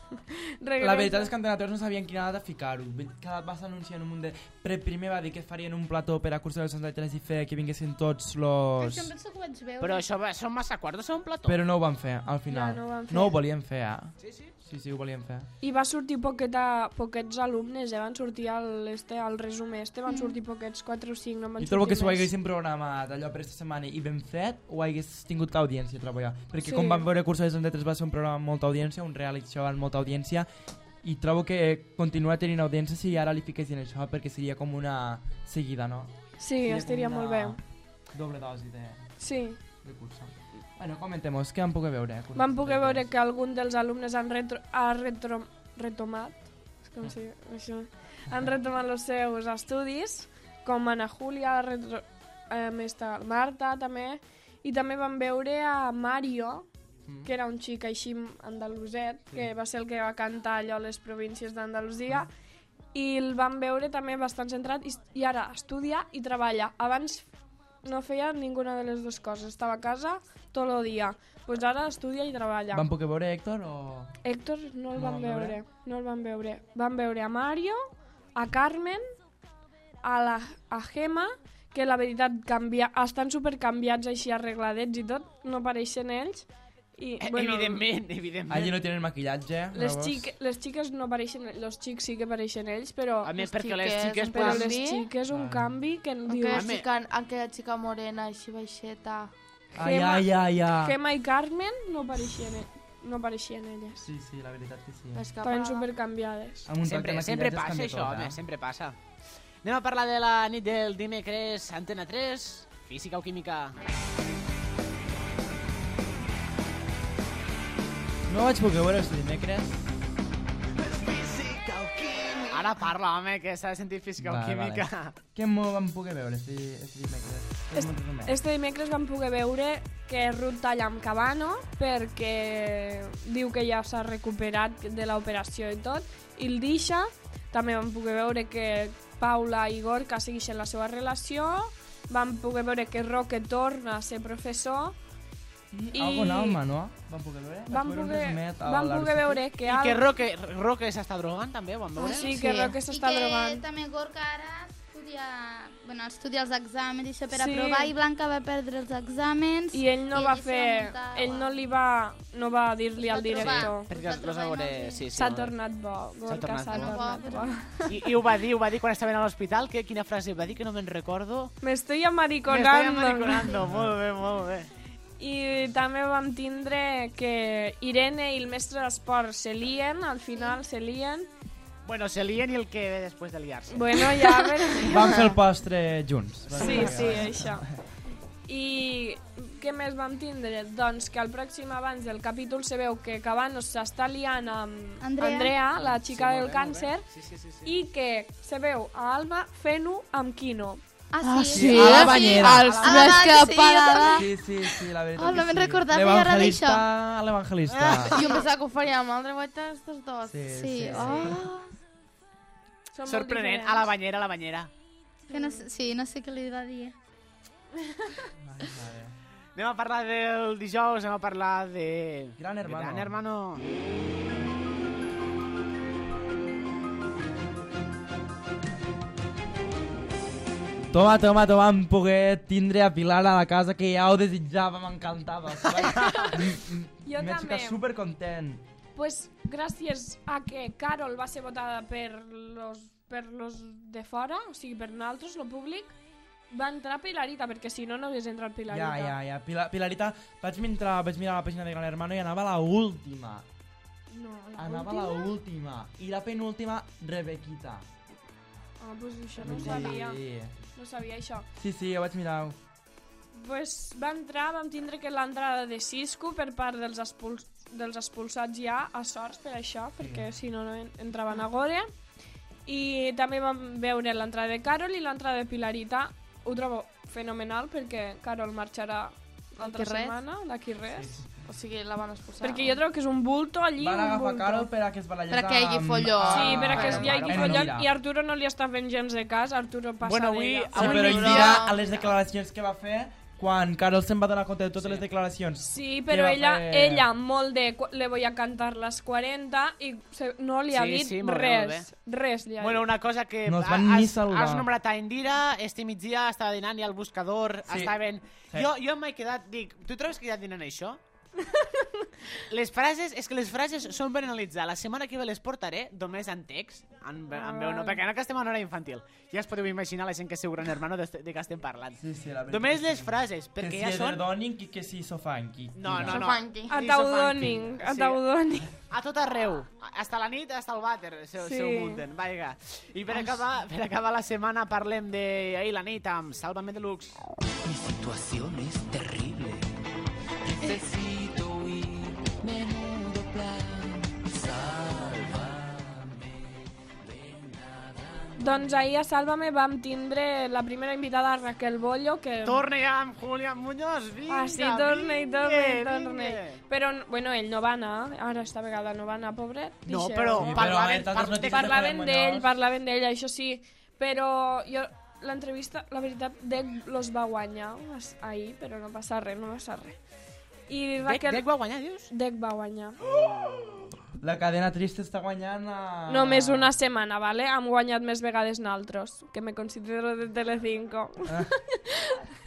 La veritat és que Antena tres no sabien quina data ficar-ho. Cada vas anunciant un munt de... Pre primer va dir que farien un plató per a cursa del seixanta-tres i fer que vinguessin tots los...
Això em penso que ho vaig veure.
Però això va, són massa quarts de ser un plató.
Però no ho van fer, al final.
Ja, no ho van fer.
No ho volien fer, eh?
Sí, sí.
Sí, sí, ho volien fer.
I va sortir poquet a, poquets alumnes, eh? Van sortir al, este, al resum este, van sortir poquets, quatre o cinc, no van
I trobo
sortir
que si ho
més.
haguessin programat allò per aquesta setmana i ben fet, ho hagués tingut l'audiència, trobo jo. Perquè
Sí.
com vam veure Cursa de seixanta-tres va ser un programa amb molta audiència, un reality show amb molta audiència, i trobo que continua tenint audiència si ara li fiquessin això, perquè seria com una seguida, no?
Sí,
Seria
estaria
com
molt
una
bé.
Doble dosi de,
Sí.
de cursa. Bueno, comentemos, què vam poder veure? Cursa
Vam poder
seixanta-tres?
veure que algun dels alumnes han, retro, ha retro, retomat, és com si, això, han retomat els seus estudis, com Ana Júlia, retro, eh, està Marta també, i també vam veure a Mario,
Mm.
que era un xic així andaluset, que va ser el que va cantar allò a les províncies d'Andalusia, i el vam veure també bastant centrat, i, i ara estudia i treballa. Abans no feia ninguna de les dues coses, estava a casa tot el dia. Pues ara estudia i treballa.
Vam poder veure Héctor o...
Héctor no el
No
van
el vam
veure.
veure?
No el van veure. Van veure a Mario, a Carmen, a, la, a Gemma, que la veritat canvia, estan supercanviats així arregladets i tot, no apareixen ells, I,
Eh,
bueno,
evidentment, evidentment.
Allí no tenen maquillatge.
les,
llavors-
xic, les xiques no apareixen, els xics sí que apareixen ells, però,
A més,
Les
perquè les
xiques,
xiques...
un
però
Pues,
les
canvi.
xiques un
Ah.
canvi que en dius...
Aquella
Home.
xica, aquella xica morena, així baixeta.
Ai, ai, ai, ai.
Gemma i Carmen no apareixien, no apareixien elles.
Sí, sí, la veritat que sí.
Estaven supercanviades.
Amb un
sempre,
toc de
sempre
maquillatge es
passa
canvia
això,
tot,
home,
eh?
sempre passa. Anem a parlar de la nit del dimecres, Antena tres, Física o Química.
No vaig poder veure este dimecres.
Ara parla, home, que s'ha de sentir Física o
Vale,
Química.
Què no vam poder veure este, este dimecres?
Est-
Fes-me'n resumé.
Este dimecres vam poder veure que Ruth talla amb Cabano perquè diu que ja s'ha recuperat de l'operació i tot, i el deixa. També vam poder veure que Paula i Gorka segueixen la seva relació, vam poder veure que Roque torna a ser professor,
I...
i-
Algo en alma, no? Vam poder veure?
vam
Vaig veure un
poder,
resumet a
vam
l'Arts
poder
City.
veure que...
I que
Al-
Roque, Roque s'està drogant, també, ho vam veure?
Sí, que
Sí.
Roque
I
s'està
que
drogant.
també Gorka ara estudia, bueno, estudia els exàmens i això per
Sí.
aprovar, i Blanca va perdre els exàmens.
I ell no
i
va
ell se
fer...
muntar,
Ell
uau.
no li va... No va dir-li
Es va
al
trobar.
director.
Perquè
Va
els dos a
trobar i
veure...
molt
Sí, sí,
S'ha
no?
tornat bo. Gorka
tornat
s'ha
bo.
tornat
Pobre.
bo.
I, I ho va dir, ho va dir quan estaven a l'hospital, que quina frase va dir, que no me'n recordo.
Me estoy
Me estoy
amariconando.
amariconando, molt bé, molt bé.
I també vam tindre que Irene i el mestre d'esport se lien, al final se lien.
Bueno, se lien i el que ve després de liar-se.
Bueno, ja a veure...
Vam fer el postre junts.
Sí, sí, això. I què més vam tindre? Doncs que al pròxim abans del capítol se veu que Cabanos s'està liant amb
Andrea.
Andrea, la xica
Sí,
del
molt bé,
càncer,
molt bé. Sí, sí, sí, sí.
i que se veu a Alba fent-ho amb Quino.
Ah, sí?
sí, a la banyera.
Els
Ah,
més
sí,
que
jo
parada.
Sí, sí, sí, la veritat
Oh, no
que
me'n
sí.
recordava jo ara d'això.
L'evangelista, l'evangelista.
Jo pensava que ho faria amb el Revuelta estos dos.
Sí,
Sí,
sí.
oh.
Són molt
Sorprenent,
diferents.
a la banyera, a la banyera.
Que no sé, sí, no sé què li va dir.
Vale, vale.
Anem a parlar del dijous, anem a parlar de...
Gran Hermano.
Gran Hermano.
Toma, toma, toma, vam poder tindre a Pilar a la casa que ja ho desitjava, m'encantava.
Jo
M'he
també.
ficat supercontent.
Pues gràcies a que Carol va ser votada per los, per los de fora, o sigui, per nosaltres, el públic, va entrar Pilarita, perquè si no, no hagués entrat Pilarita.
Ja, ja, ja. Pila, Pilarita, vaig mirar, vaig mirar la pàgina de Gran Hermano i anava a la última.
No,
Anava a la última. I la penúltima, Rebequita.
Ah, pues això no ho
Sí.
sabia. No sabia això.
Sí, sí, ho vaig mirar.
Pues va entrar, vam tindre que l'entrada de Cisco per part dels, expuls, dels expulsats ja a sorts per això, perquè si no, no en- entraven a Gore. I també vam veure l'entrada de Carol i l'entrada de Pilarita. Ho trobo fenomenal perquè Carol marxarà l'altra
D'aquí res.
setmana, d'aquí res.
Sí, sí.
O sigui, la van expulsar.
Perquè jo trobo que és un bulto allí,
Van
un
agafar
bulto.
Carol per a que es barallés
Per a que hi hagi
amb-
folló.
Sí,
Ah,
per a que
claro,
hi hagi
claro.
follon
Elvira.
i Arturo no li està fent gens de cas, Arturo passa
Bueno, avui-
d'ella.
Sí,
avui
però
no-
Elvira, a les declaracions que va fer, quan Carol se'n va donar compte de totes les declaracions.
Sí,
que
però
va
ella,
fer-
ella molt de cu- le voy a cantar les quaranta i se, no li ha
Sí,
dit
sí, molt bé, molt
res, res li ha
Bueno,
dit.
una cosa que
No es
ha-
van ni
has,
saludar.
has nombrat a Indira, este migdia estava dinant i al buscador
Sí.
estaven...
Sí.
Jo, jo m'he quedat, dic, tu trobes que hi ha dinant això? Les frases, és que les frases són per analitzar. La setmana que ve les portaré només en text, en, ve- en veu, no, perquè no que estem en hora infantil. Ja es podeu imaginar la gent que seu Gran Hermano de, de què estem parlant.
Sí, sí, la veritat
Només
que
les
sí.
frases,
Que
perquè
si
ja
és
són...
erdoning i que si sofanqui.
No, no, no.
Sofanqui.
Ataudoning,
Sí.
ataudoning.
A tot arreu, hasta la nit, hasta el vàter, se,
Sí.
se ho munten, vaiga. I per acabar, per acabar la setmana parlem de ahir la nit amb Sálvame Deluxe.
Mi situación es terrible. Necesito huir, menudo plan. Sálvame.
Doncs ahir a Sálvame vam tindre la primera invitada, Raquel Bollo, que...
Torna ja amb Julián Muñoz, vinga,
Ah, sí, torna i torna i
vinga,
torna.
vinga.
Però, bueno, ell no va anar, ara esta vegada no va anar, pobret.
No,
Deixeu.
però
Sí, però
parlaven,
hi ha tantes
par-
notícies
Parlaven
de
d'ell,
Muñoz.
parlaven d'ell, això sí, però jo l'entrevista, la veritat, Dec los va guanyar as- ahir, però no passa res, no passa res. I
Dec,
Raquel...
Dec va guanyar, dius?
Dec va guanyar.
La cadena trista està guanyant a...
Només una setmana, vale? Hem guanyat més vegades naltros, que me considero de Telecinco.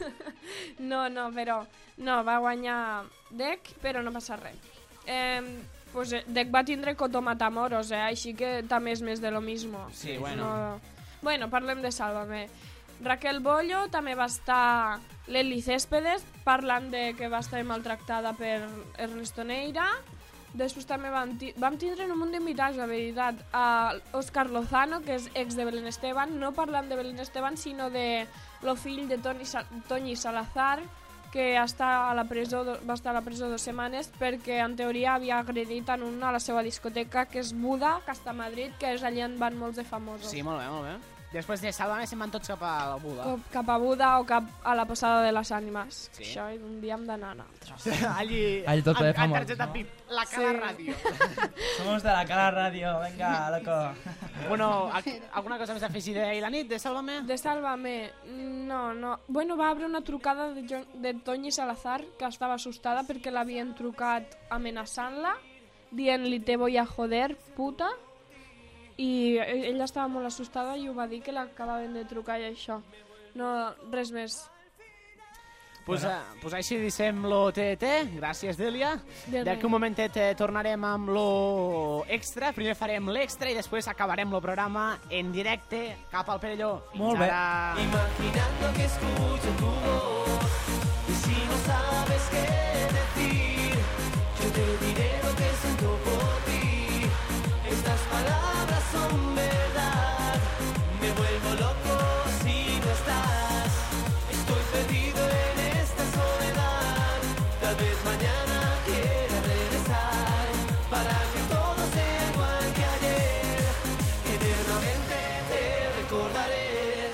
No, no, però... No, va guanyar Dec, però no passa res. Eh, pues Dec va tindre Coto Matamoros, eh? Així que també és més de lo mismo.
Sí, bueno.
No... Bueno, parlem de Sálvame. Raquel Bollo, també va estar Leli Céspedes, parlant de que va estar maltractada per Ernesto Neira. Després també vam, ti vam tindre un munt d'invitats, la veritat. A Òscar Lozano, que és ex de Belén Esteban, no parlant de Belén Esteban, sinó de lo fill de Toni Sa Toñi Salazar, que està a la presó, va estar a la presó dues setmanes perquè en teoria havia agredit en una a la seva discoteca, que és Buda, que està a Madrid, que és allà on van molts de famosos.
Sí, molt bé, molt bé. Després de Sálvame se'n van tots cap a la Buda.
Cap, cap a Buda o cap a la Posada de les Ànimes.
Sí.
Això un dia hem d'anar a nosaltres.
Allí,
Allí tot ple de
amb, amb
famosos,
targeta
no?
pip, la Cala
Sí.
Ràdio.
Somos de la Cala Radio, venga, loco.
Bueno, alguna cosa més a afegir d'ahir la nit, de Sálvame?
De Sálvame, no, no. Bueno, va haver una trucada de, jo de Toñi Salazar, que estava assustada perquè l'havien trucat amenaçant-la, dient-li te voy a joder, puta, i ella estava molt assustada i ho va dir que l'acabaven de trucar i això. No, res més.
Pues, bueno. uh, pues així deixem lo T T. Gràcies, Dèlia.
De
D'aquí un momentet eh, tornarem amb lo extra. Primer farem l'extra i després acabarem lo programa en directe cap al Perelló. Fins
Molt bé.
ara.
Imaginando que escucho tu voz y si no sabes qué decir, yo te diré lo que siento por ti. Estas palabras son verdad, me vuelvo loco si no estás. Estoy perdido en esta soledad, tal vez mañana quiera regresar para que todo sea igual que ayer. Eternamente te recordaré.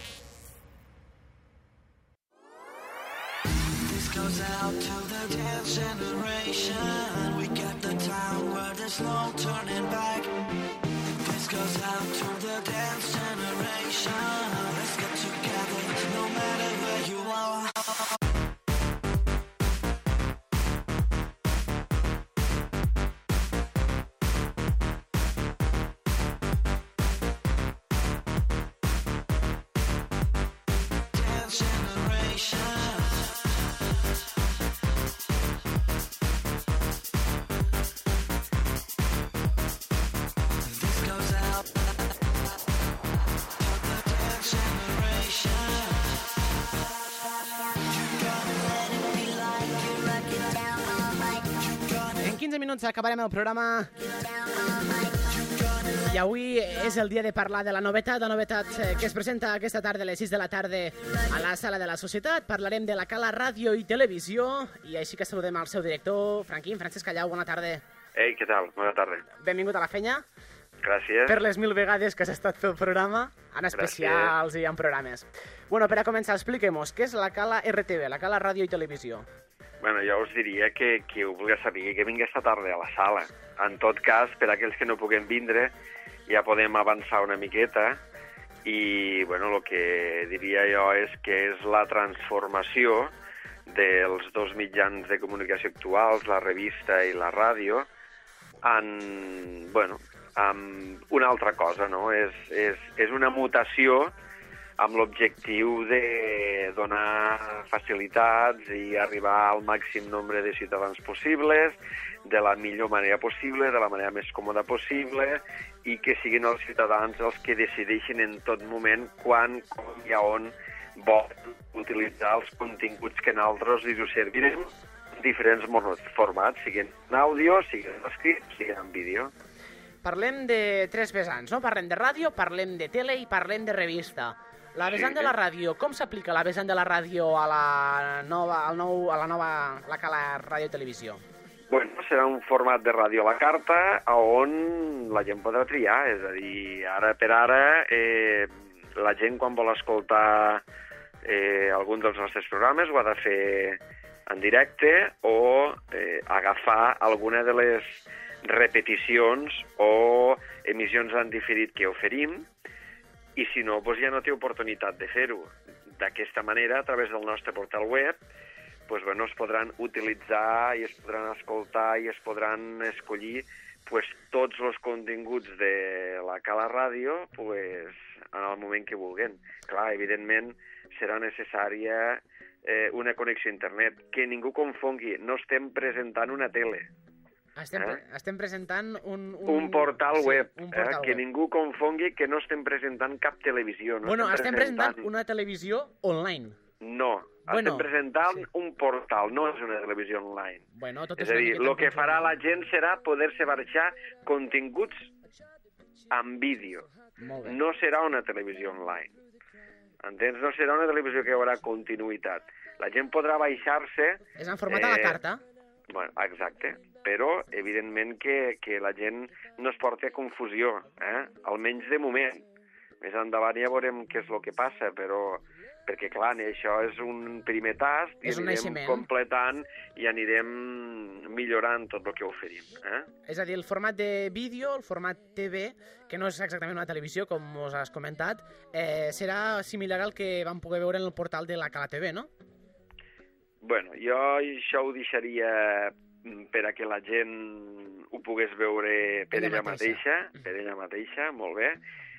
This goes out to the dance generation. We got the time where there's no turning back. This goes out to the dance generation. Let's get together, no matter where you are. Dance generation. This goes out to the dance generation. You gotta let it be like you rock it down all night. You gotta
En quinze minuts acabarem el programa
down all night. You gotta
i avui és el dia de parlar de la novetat, la novetat eh, que es presenta aquesta tarda a les sis de la tarda a la Sala de la Societat. Parlarem de la Cala Ràdio i Televisió i així que saludem al seu director, Franquín, Francesc Callau, bona tarda.
Ei, què tal? Bona tarda.
Benvingut a la fenya.
Gràcies.
Per les mil vegades que has estat fent el programa, en especials i en programes. Bueno, per a començar, expliquem-nos, què és la Cala R T V, la Cala Ràdio i Televisió?
Bueno, jo us diria que qui ho vulgui saber que vingui esta tarda a la sala. En tot cas, per a aquells que no puguem vindre, ja podem avançar una miqueta i, bueno, el que diria jo és que és la transformació dels dos mitjans de comunicació actuals, la revista i la ràdio, en, bueno, amb una altra cosa, no? És, és, és una mutació amb l'objectiu de donar facilitats i arribar al màxim nombre de ciutadans possibles, de la millor manera possible, de la manera més còmoda possible, i que siguin els ciutadans els que decideixin en tot moment quan, com i a on volen utilitzar els continguts que nosaltres us servirem en diferents formats, siguin en àudio, siguin en escrit, siguin en vídeo.
Parlem de tres vessants, no? Parlem de ràdio, parlem de tele i parlem de revista. La vessant
Sí.
de la ràdio, com s'aplica la vessant de la ràdio a la nova, al nou, a la nova la Cala Ràdio i Televisió?
Bueno, serà un format de ràdio a la carta on la gent podrà triar, és a dir, ara per ara eh, la gent quan vol escoltar eh, algun dels nostres programes ho ha de fer en directe o eh, agafar alguna de les repeticions o emissions en diferit que oferim, i si no, doncs ja no té oportunitat de fer-ho. D'aquesta manera, a través del nostre portal web, doncs, bueno, es podran utilitzar i es podran escoltar i es podran escollir
pues, tots els continguts de la Cala Ràdio pues, en el moment que vulguin. Clar, evidentment, serà necessària eh, una connexió a internet. Que ningú confongui, no estem presentant una tele.
Estem,
eh?
estem presentant un...
Un, un portal
sí,
web.
un portal
eh? Que
web.
ningú confongui que no estem presentant cap televisió. No
bueno, estem presentant...
presentant
una televisió online.
No,
bueno,
estem presentant
sí.
un portal, no és una televisió online.
Bueno, tot
és
és
a
una
dir,
miqueta
el que
en
farà
control.
la gent serà poder-se baixar continguts en vídeo.
Molt bé.
No serà una televisió online. Entens? No serà una televisió que hi haurà continuïtat. La gent podrà baixar-se...
És en format a la carta.
Bueno, exacte. Però, evidentment, que, que la gent no es porti a confusió, eh? Almenys de moment. Més endavant ja veurem què és el que passa, però... Perquè, clar, això és un primer tast i
És un
anirem
naixement.
completant i anirem millorant tot el que oferim. Eh?
És a dir, el format de vídeo, el format T V, que no és exactament una televisió, com us has comentat, eh, serà similar al que vam poder veure en el portal de la Cala T V, no?
Bueno, jo això ho deixaria per a que la gent ho pogués veure per
Ella
ella,
mateixa.
mateixa, per ella mateixa, molt bé,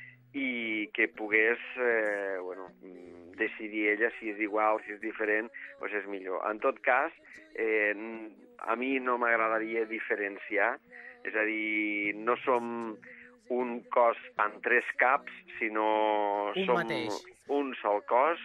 i que pogués, eh, bueno, decidir ella si és igual, si és diferent, doncs és millor. En tot cas, eh, a mi no m'agradaria diferenciar, és a dir, no som un cos amb tres caps, sinó
Un
som
mateix.
un sol cos,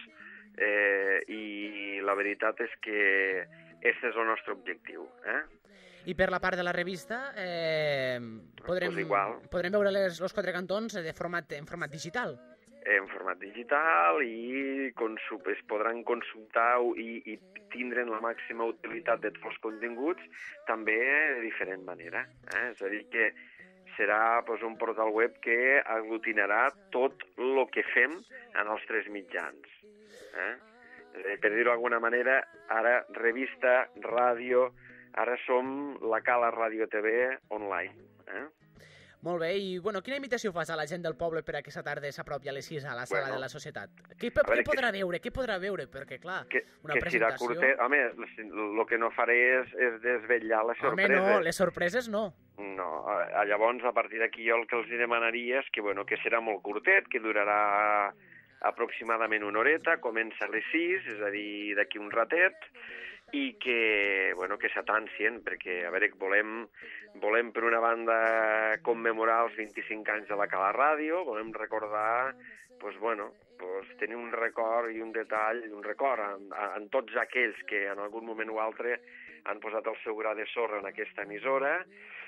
eh, i la veritat és que aquest és el nostre objectiu. Eh?
I per la part de la revista, eh, podrem,
Pues igual.
podrem veure les, els quatre cantons de format, en format digital.
En format digital i consum, es podran consultar i, i tindre'n la màxima utilitat de tots els continguts també de diferent manera. Eh? És a dir, que serà pues, un portal web que aglutinarà tot el que fem en els tres mitjans. Eh? És a dir, per dir-ho d'alguna manera, ara revista, ràdio, ara som la Cala Ràdio T V online. Eh?
Molt bé, i bueno, quina invitació fas a la gent del poble per a aquesta tarda s'apropi a les sis a la sala
Bueno.
de la societat? Què,
A veure,
què podrà veure? Què podrà veure? Perquè, clar,
Que,
una
que serà
presentació...
curtet. Home, el que no faré és, és desvetllar les
Home,
sorpreses.
no, les sorpreses no.
No, a- llavors, a partir d'aquí jo el que els demanaria és que, bueno, que serà molt curtet, que durarà aproximadament una horeta, comença a les sis, és a dir, d'aquí un ratet, i que, bueno, que s'atancien, perquè, a veure, volem, volem per una banda commemorar els vint-i-cinc anys de la Cala Ràdio, volem recordar, pues, bueno, pues, tenir un record i un detall, un record en, en tots aquells que en algun moment o altre han posat el seu gra de sorra en aquesta emissora,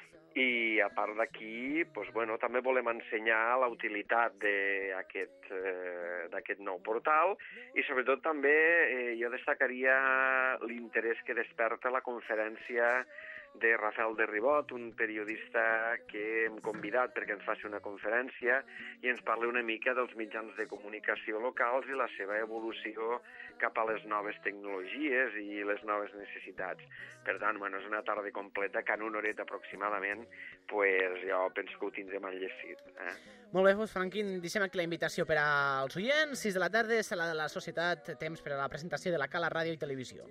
i a part d'aquí, doncs, bueno, també volem ensenyar la utilitat d'aquest eh, d'aquest nou portal i sobretot també eh, jo destacaria l'interès que desperta la conferència de Rafael de Ribot, un periodista que hem convidat perquè ens faci una conferència i ens parli una mica dels mitjans de comunicació locals i la seva evolució cap a les noves tecnologies i les noves necessitats. Per tant, bueno, és una tarda completa que en una horeta aproximadament pues, jo penso que ho tindrem enllestit. Eh?
Molt bé, doncs, Franquín, deixem aquí la invitació per als oients. sis de la tarda, sala de la societat, temps per a la presentació de la Cala Ràdio i Televisió.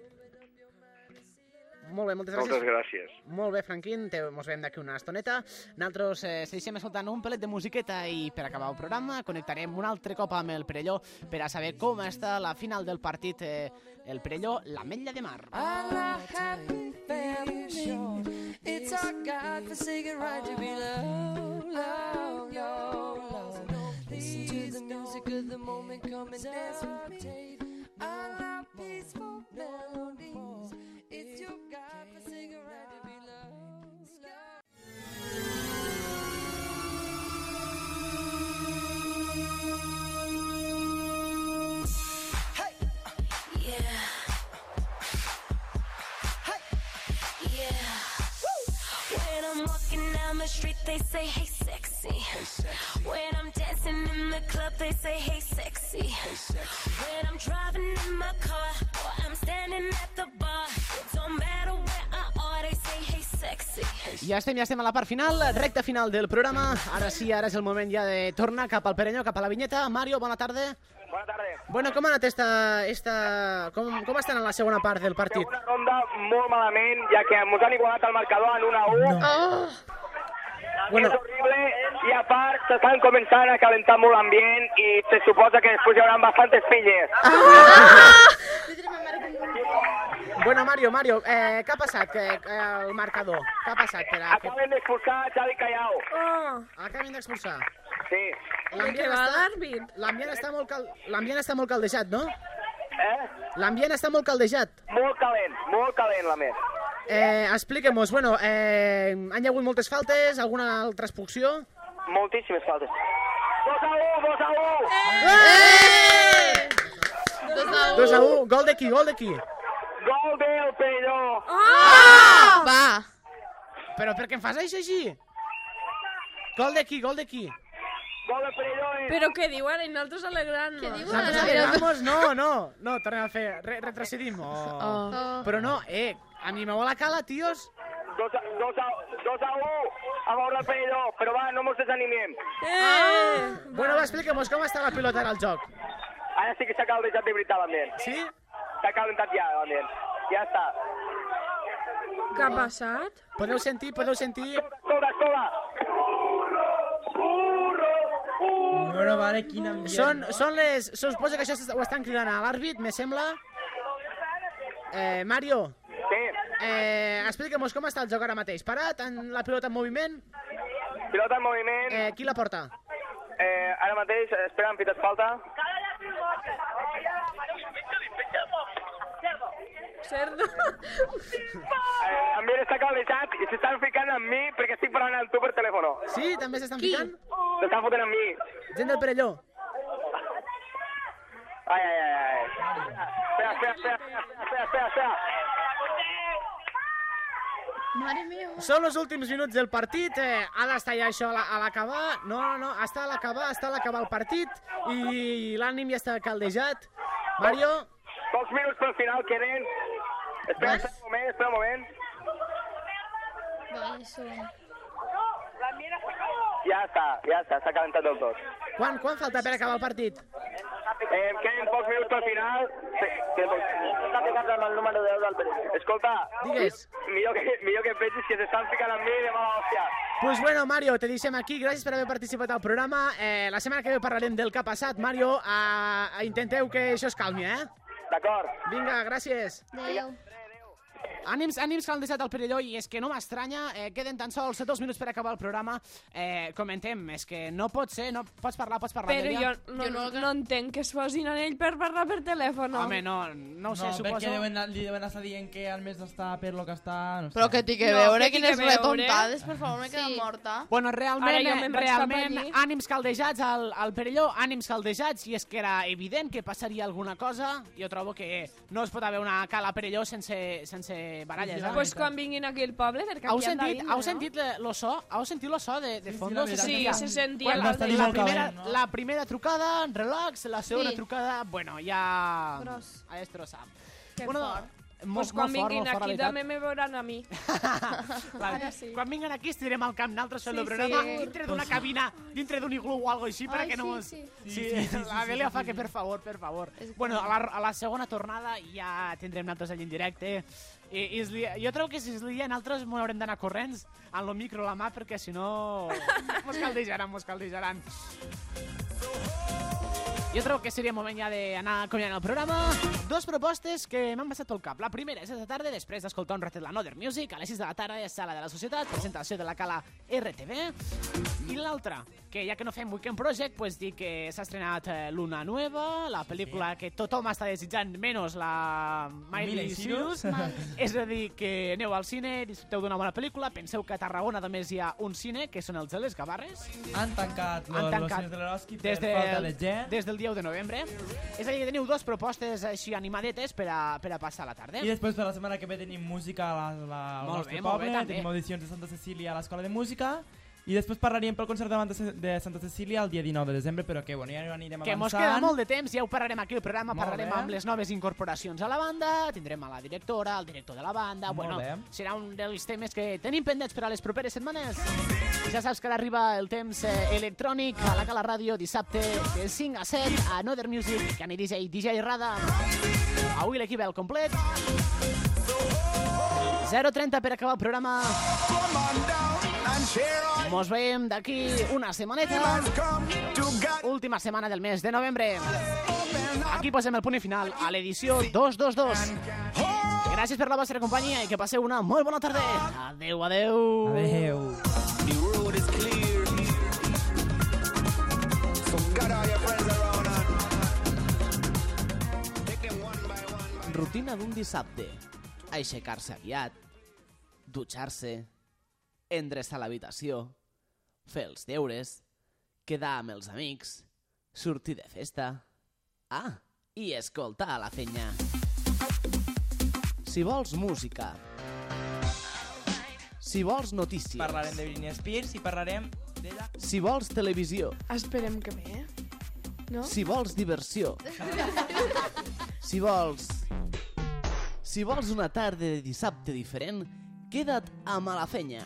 Molt bé, moltes gràcies.
Moltes gràcies.
Molt bé, Franquín, te, mos veiem d'aquí una estoneta. Nosaltres eh, segueixem escoltant un pelet de musiqueta i per acabar el programa connectarem un altre cop amb el Perelló per a saber com està la final del partit eh, el Perelló, l'Ametlla de Mar.
I'm not happy, family sure. It's our God-forsaken right to be loved, loved, loved, loved. Listen to the music of the moment, come and dance, rotate. I love peaceful melodies. It's your God-forsaken right to be loved, loved.
When I'm walking down the street, they say, hey, sexy. Hey, sexy. When I'm dancing in the club, they say, hey, sexy. Hey, sexy. When I'm driving in my car, or I'm standing at the bar, it don't matter where I are, they say, hey, sexy.
Ja estem, ja estem a la part final, recta final del programa. Ara sí, ara és el moment ja de tornar cap al Perelló, cap a la vinyeta. Mario, bona tarda.
Bona tarda.
Bueno, com ha anat esta... esta com, com estan en la segona part del partit?
Una ronda molt malament, ja que ens han igualat el marcador en un a u.
No.
bueno. És horrible i a part s'estan començant a calentar molt l'ambient i se suposa que després hi haurà bastantes filles.
Bueno, Mario, Mario, eh, què ha passat eh, el marcador? Què ha passat? Per a...
Acaben d'expulsar Xavi Callao.
Oh.
Acaben d'expulsar.
Sí.
Què va l'àrbit?
L'ambient està, molt cal... està molt caldejat, no?
Eh?
L'ambient està molt caldejat.
Molt calent, molt calent l'ambient.
Eh, Expliquem-nos, bueno, eh, han hi hagut moltes faltes, alguna altra expulsió?
Moltíssimes faltes. dos a u, dos a u!
Eh! dos a u, gol de qui, gol de qui?
Gol del Perelló!
Ah! Va!
Però per què em fas això així? Gol de qui, gol de qui?
Gol del Perelló!
Però què diuen? I nosaltres alegrant-nos.
Què diuen?
Nosaltres alegramos, no, no, no, tornem a fer, re retrocedim. Oh.
Oh.
Però no, eh, animeu a la cala, tios.
dos a u a favor del Perelló, però va, no mos desanimem.
Eh!
Bueno, va, expliquem-nos com està la pilota ara al joc.
Ara sí que s'ha caldejat de veritat l'ambient.
Sí?
S'ha calentat ja l'ambient. Ja està.
Què ha passat?
Podeu sentir, podeu sentir...
Escolta, escolta!
Bueno, vale, quin ambient.
Són, són les... Se suposa que això ho estan cridant a l'àrbit, me sembla. Eh, Mario.
Sí.
Eh, Expliquem-nos com està el joc ara mateix. Parat, en la pilota en moviment.
Pilota en moviment.
Eh, qui la porta?
Eh, ara mateix, espera, han pitat falta.
Cerdo.
Eh, l'ambient està caldejat i s'estan ficant amb mi perquè estic parlant amb tu per telèfon.
Sí? També s'estan ficant?
S'estan fotent amb mi.
Gent del Perelló.
Ai, ai, ai, ai. Espera, espera, espera, espera, espera, espera.
Mare meva.
Són els últims minuts del partit, eh, ha d'estar ja això a l'acabar, no, no, no, està a l'acabar, està a l'acabar el partit i l'ànim ja està caldejat. Mario?
Pocs minuts pel final queden. Espera, espera un moment, espera un moment.
Va, això.
Ja està, ja està, s'ha calentat del tot.
Quan, quan falta per acabar el partit?
Eh, queden pocs minuts pel final. S'està ficant amb el número deu del Perelló. Escolta,
Digues.
millor que, millor que pensis que s'estan ficant amb mi de mala hòstia.
Pues bueno, Mario, te deixem aquí. Gràcies per haver participat al programa. Eh, la setmana que ve parlarem del que ha passat. Mario, eh, intenteu que això es calmi, eh?
D'acord.
Vinga, gràcies.
Adéu.
Ànims, ànims que han deixat el Perelló i és que no m'estranya, eh, queden tan sols dos minuts per acabar el programa. Eh, comentem, és que no pot ser, no pots parlar, pots parlar
Però
d'ella.
jo no, no, no entenc que es posin en ell per parlar per telèfon.
Home, no, no ho sé,
No,
suposo.
perquè deuen, li deuen estar dient que al mes d'estar per lo que està... No sé.
Però que té que
No,
veure,
que té
quines
que veure.
retontades, per favor, m'he quedat
Sí.
morta.
Bueno,
Ara
realment,
jo me'n vaig
realment,
cap allí.
ànims caldejats al, al Perelló, ànims caldejats, i és que era evident que passaria alguna cosa. Jo trobo que no es pot haver una cala Perelló sense, sense baralles, eh?
Pues quan vinguin aquí al poble, perquè
Heu
aquí han de
sentit,
vindre,
heu sentit lo so? Heu sentit lo so de, de
Sí, sí,
fondo?
la veritat.
Sí,
sentia?
se sentia
Bueno,
l'altre
estar
la,
molt
primera,
calent, no?
la primera trucada, relax, la segona
Sí.
trucada, bueno, ja...
Gros.
A destrossar.
Que
bueno,
fort.
Molt,
Pues quan
molt fort,
vinguin
molt fort,
aquí
la veritat.
també me veuran a mi.
Clar,
Ara sí.
Quan vinguen aquí estirem al camp nosaltres fent
Sí,
el programa
sí.
dintre d'una cabina, dintre d'un iglú o algo així,
Ai,
perquè no
sí,
mos...
sí.
Sí,
Sí, sí, sí,
la
sí,
Delia
sí,
fa
sí,
que
sí.
per favor, per favor.
És
Bueno, a la, a la segona tornada ja tindrem nosaltres allà en directe. I, i es li, jo trobo que si es lia nosaltres m'ho haurem d'anar corrents amb el micro a la mà perquè si no mos caldejaran, mos caldejaran. Jo trobo que seria moment ja d'anar acomiadant el programa. Dos propostes que m'han passat pel cap. La primera és a la tarda, després d'escoltar un ratet la Another Music. A les sis de la tarda és Sala de la Societat, presentació de la Cala R T V. I l'altra, que ja que no fem Weekend Project, pues dir que s'ha estrenat eh, Luna Nueva, la pel·lícula que tothom està desitjant, menys la Miley
Miley
Cyrus. És a dir, que aneu al cine, disfruteu d'una bona pel·lícula. Penseu que a Tarragona només hi ha un cine, que són els de les Gavarres.
Han tancat, lo,
Han
los
tancat
cines de l'Eroski per
des, de,
falta de gent.
des del dia u de novembre. És a dir, teniu dues propostes així animadetes per a, per a passar la tarda.
I després per la setmana que ve tenim música a la, la, al
Molt
nostre
bé, molt bé,
poble,
també.
tenim audicions de Santa Cecília a l'Escola de Música i després parlaríem pel concert de, de Santa Cecília el dia dinou de desembre, però que bueno, ja no anirem
Que mos
avançant.
queda molt de temps, ja ho parlarem aquí al programa,
Molt
parlarem
bé.
amb les noves incorporacions a la banda, tindrem a la directora, el director de la banda,
Molt
bueno,
bé.
serà un dels temes que tenim pendents per a les properes setmanes. I ja saps que ara arriba el temps eh, electrònic a la Cala Ràdio dissabte de cinc a set a Another Music, que anirà D J, D J Rada. Avui l'equip al complet. zero trenta per acabar el programa. Mos veiem d'aquí una setmaneta. Última setmana del mes de novembre. Aquí posem el punt final a l'edició dos dos dos. Gràcies per la vostra companyia i que passeu una molt bona tarda. Adeu, adeu.
Adeu.
The road is clear. So gather all your friends around and take them one by one.
Rutina d'un dissabte. Aixecar-se aviat, dutxar-se, endreçar l'habitació, fer els deures, quedar amb els amics, sortir de festa... Ah, i escoltar la fenya. Si vols música, si vols notícies...
Parlarem de Britney Spears i parlarem d'ella.
Si vols televisió...
Esperem que bé, no?
Si vols diversió... Si vols... Si vols una tarda de dissabte diferent, queda't amb a la fenya.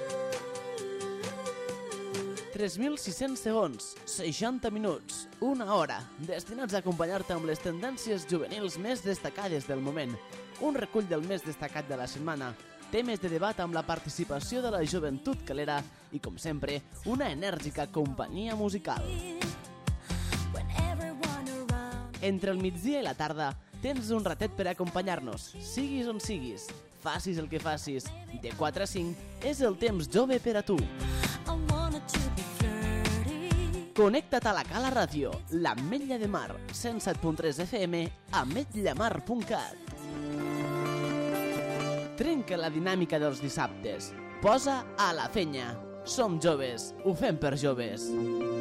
tres mil sis-cents segons, seixanta minuts, una hora, destinats a acompanyar-te amb les tendències juvenils més destacades del moment, un recull del més destacat de la setmana, temes de debat amb la participació de la joventut calera i, com sempre, una enèrgica companyia musical. Entre el migdia i la tarda, tens un ratet per acompanyar-nos, siguis on siguis, facis el que facis. De quatre a cinc és el temps jove per a tu. Connecta't a la Cala Ràdio, l'Ametlla de Mar, cent set punt tres F M, ametllamar punt cat. Trenca la dinàmica dels dissabtes. Posa a la fenya. Som joves, ho fem per joves.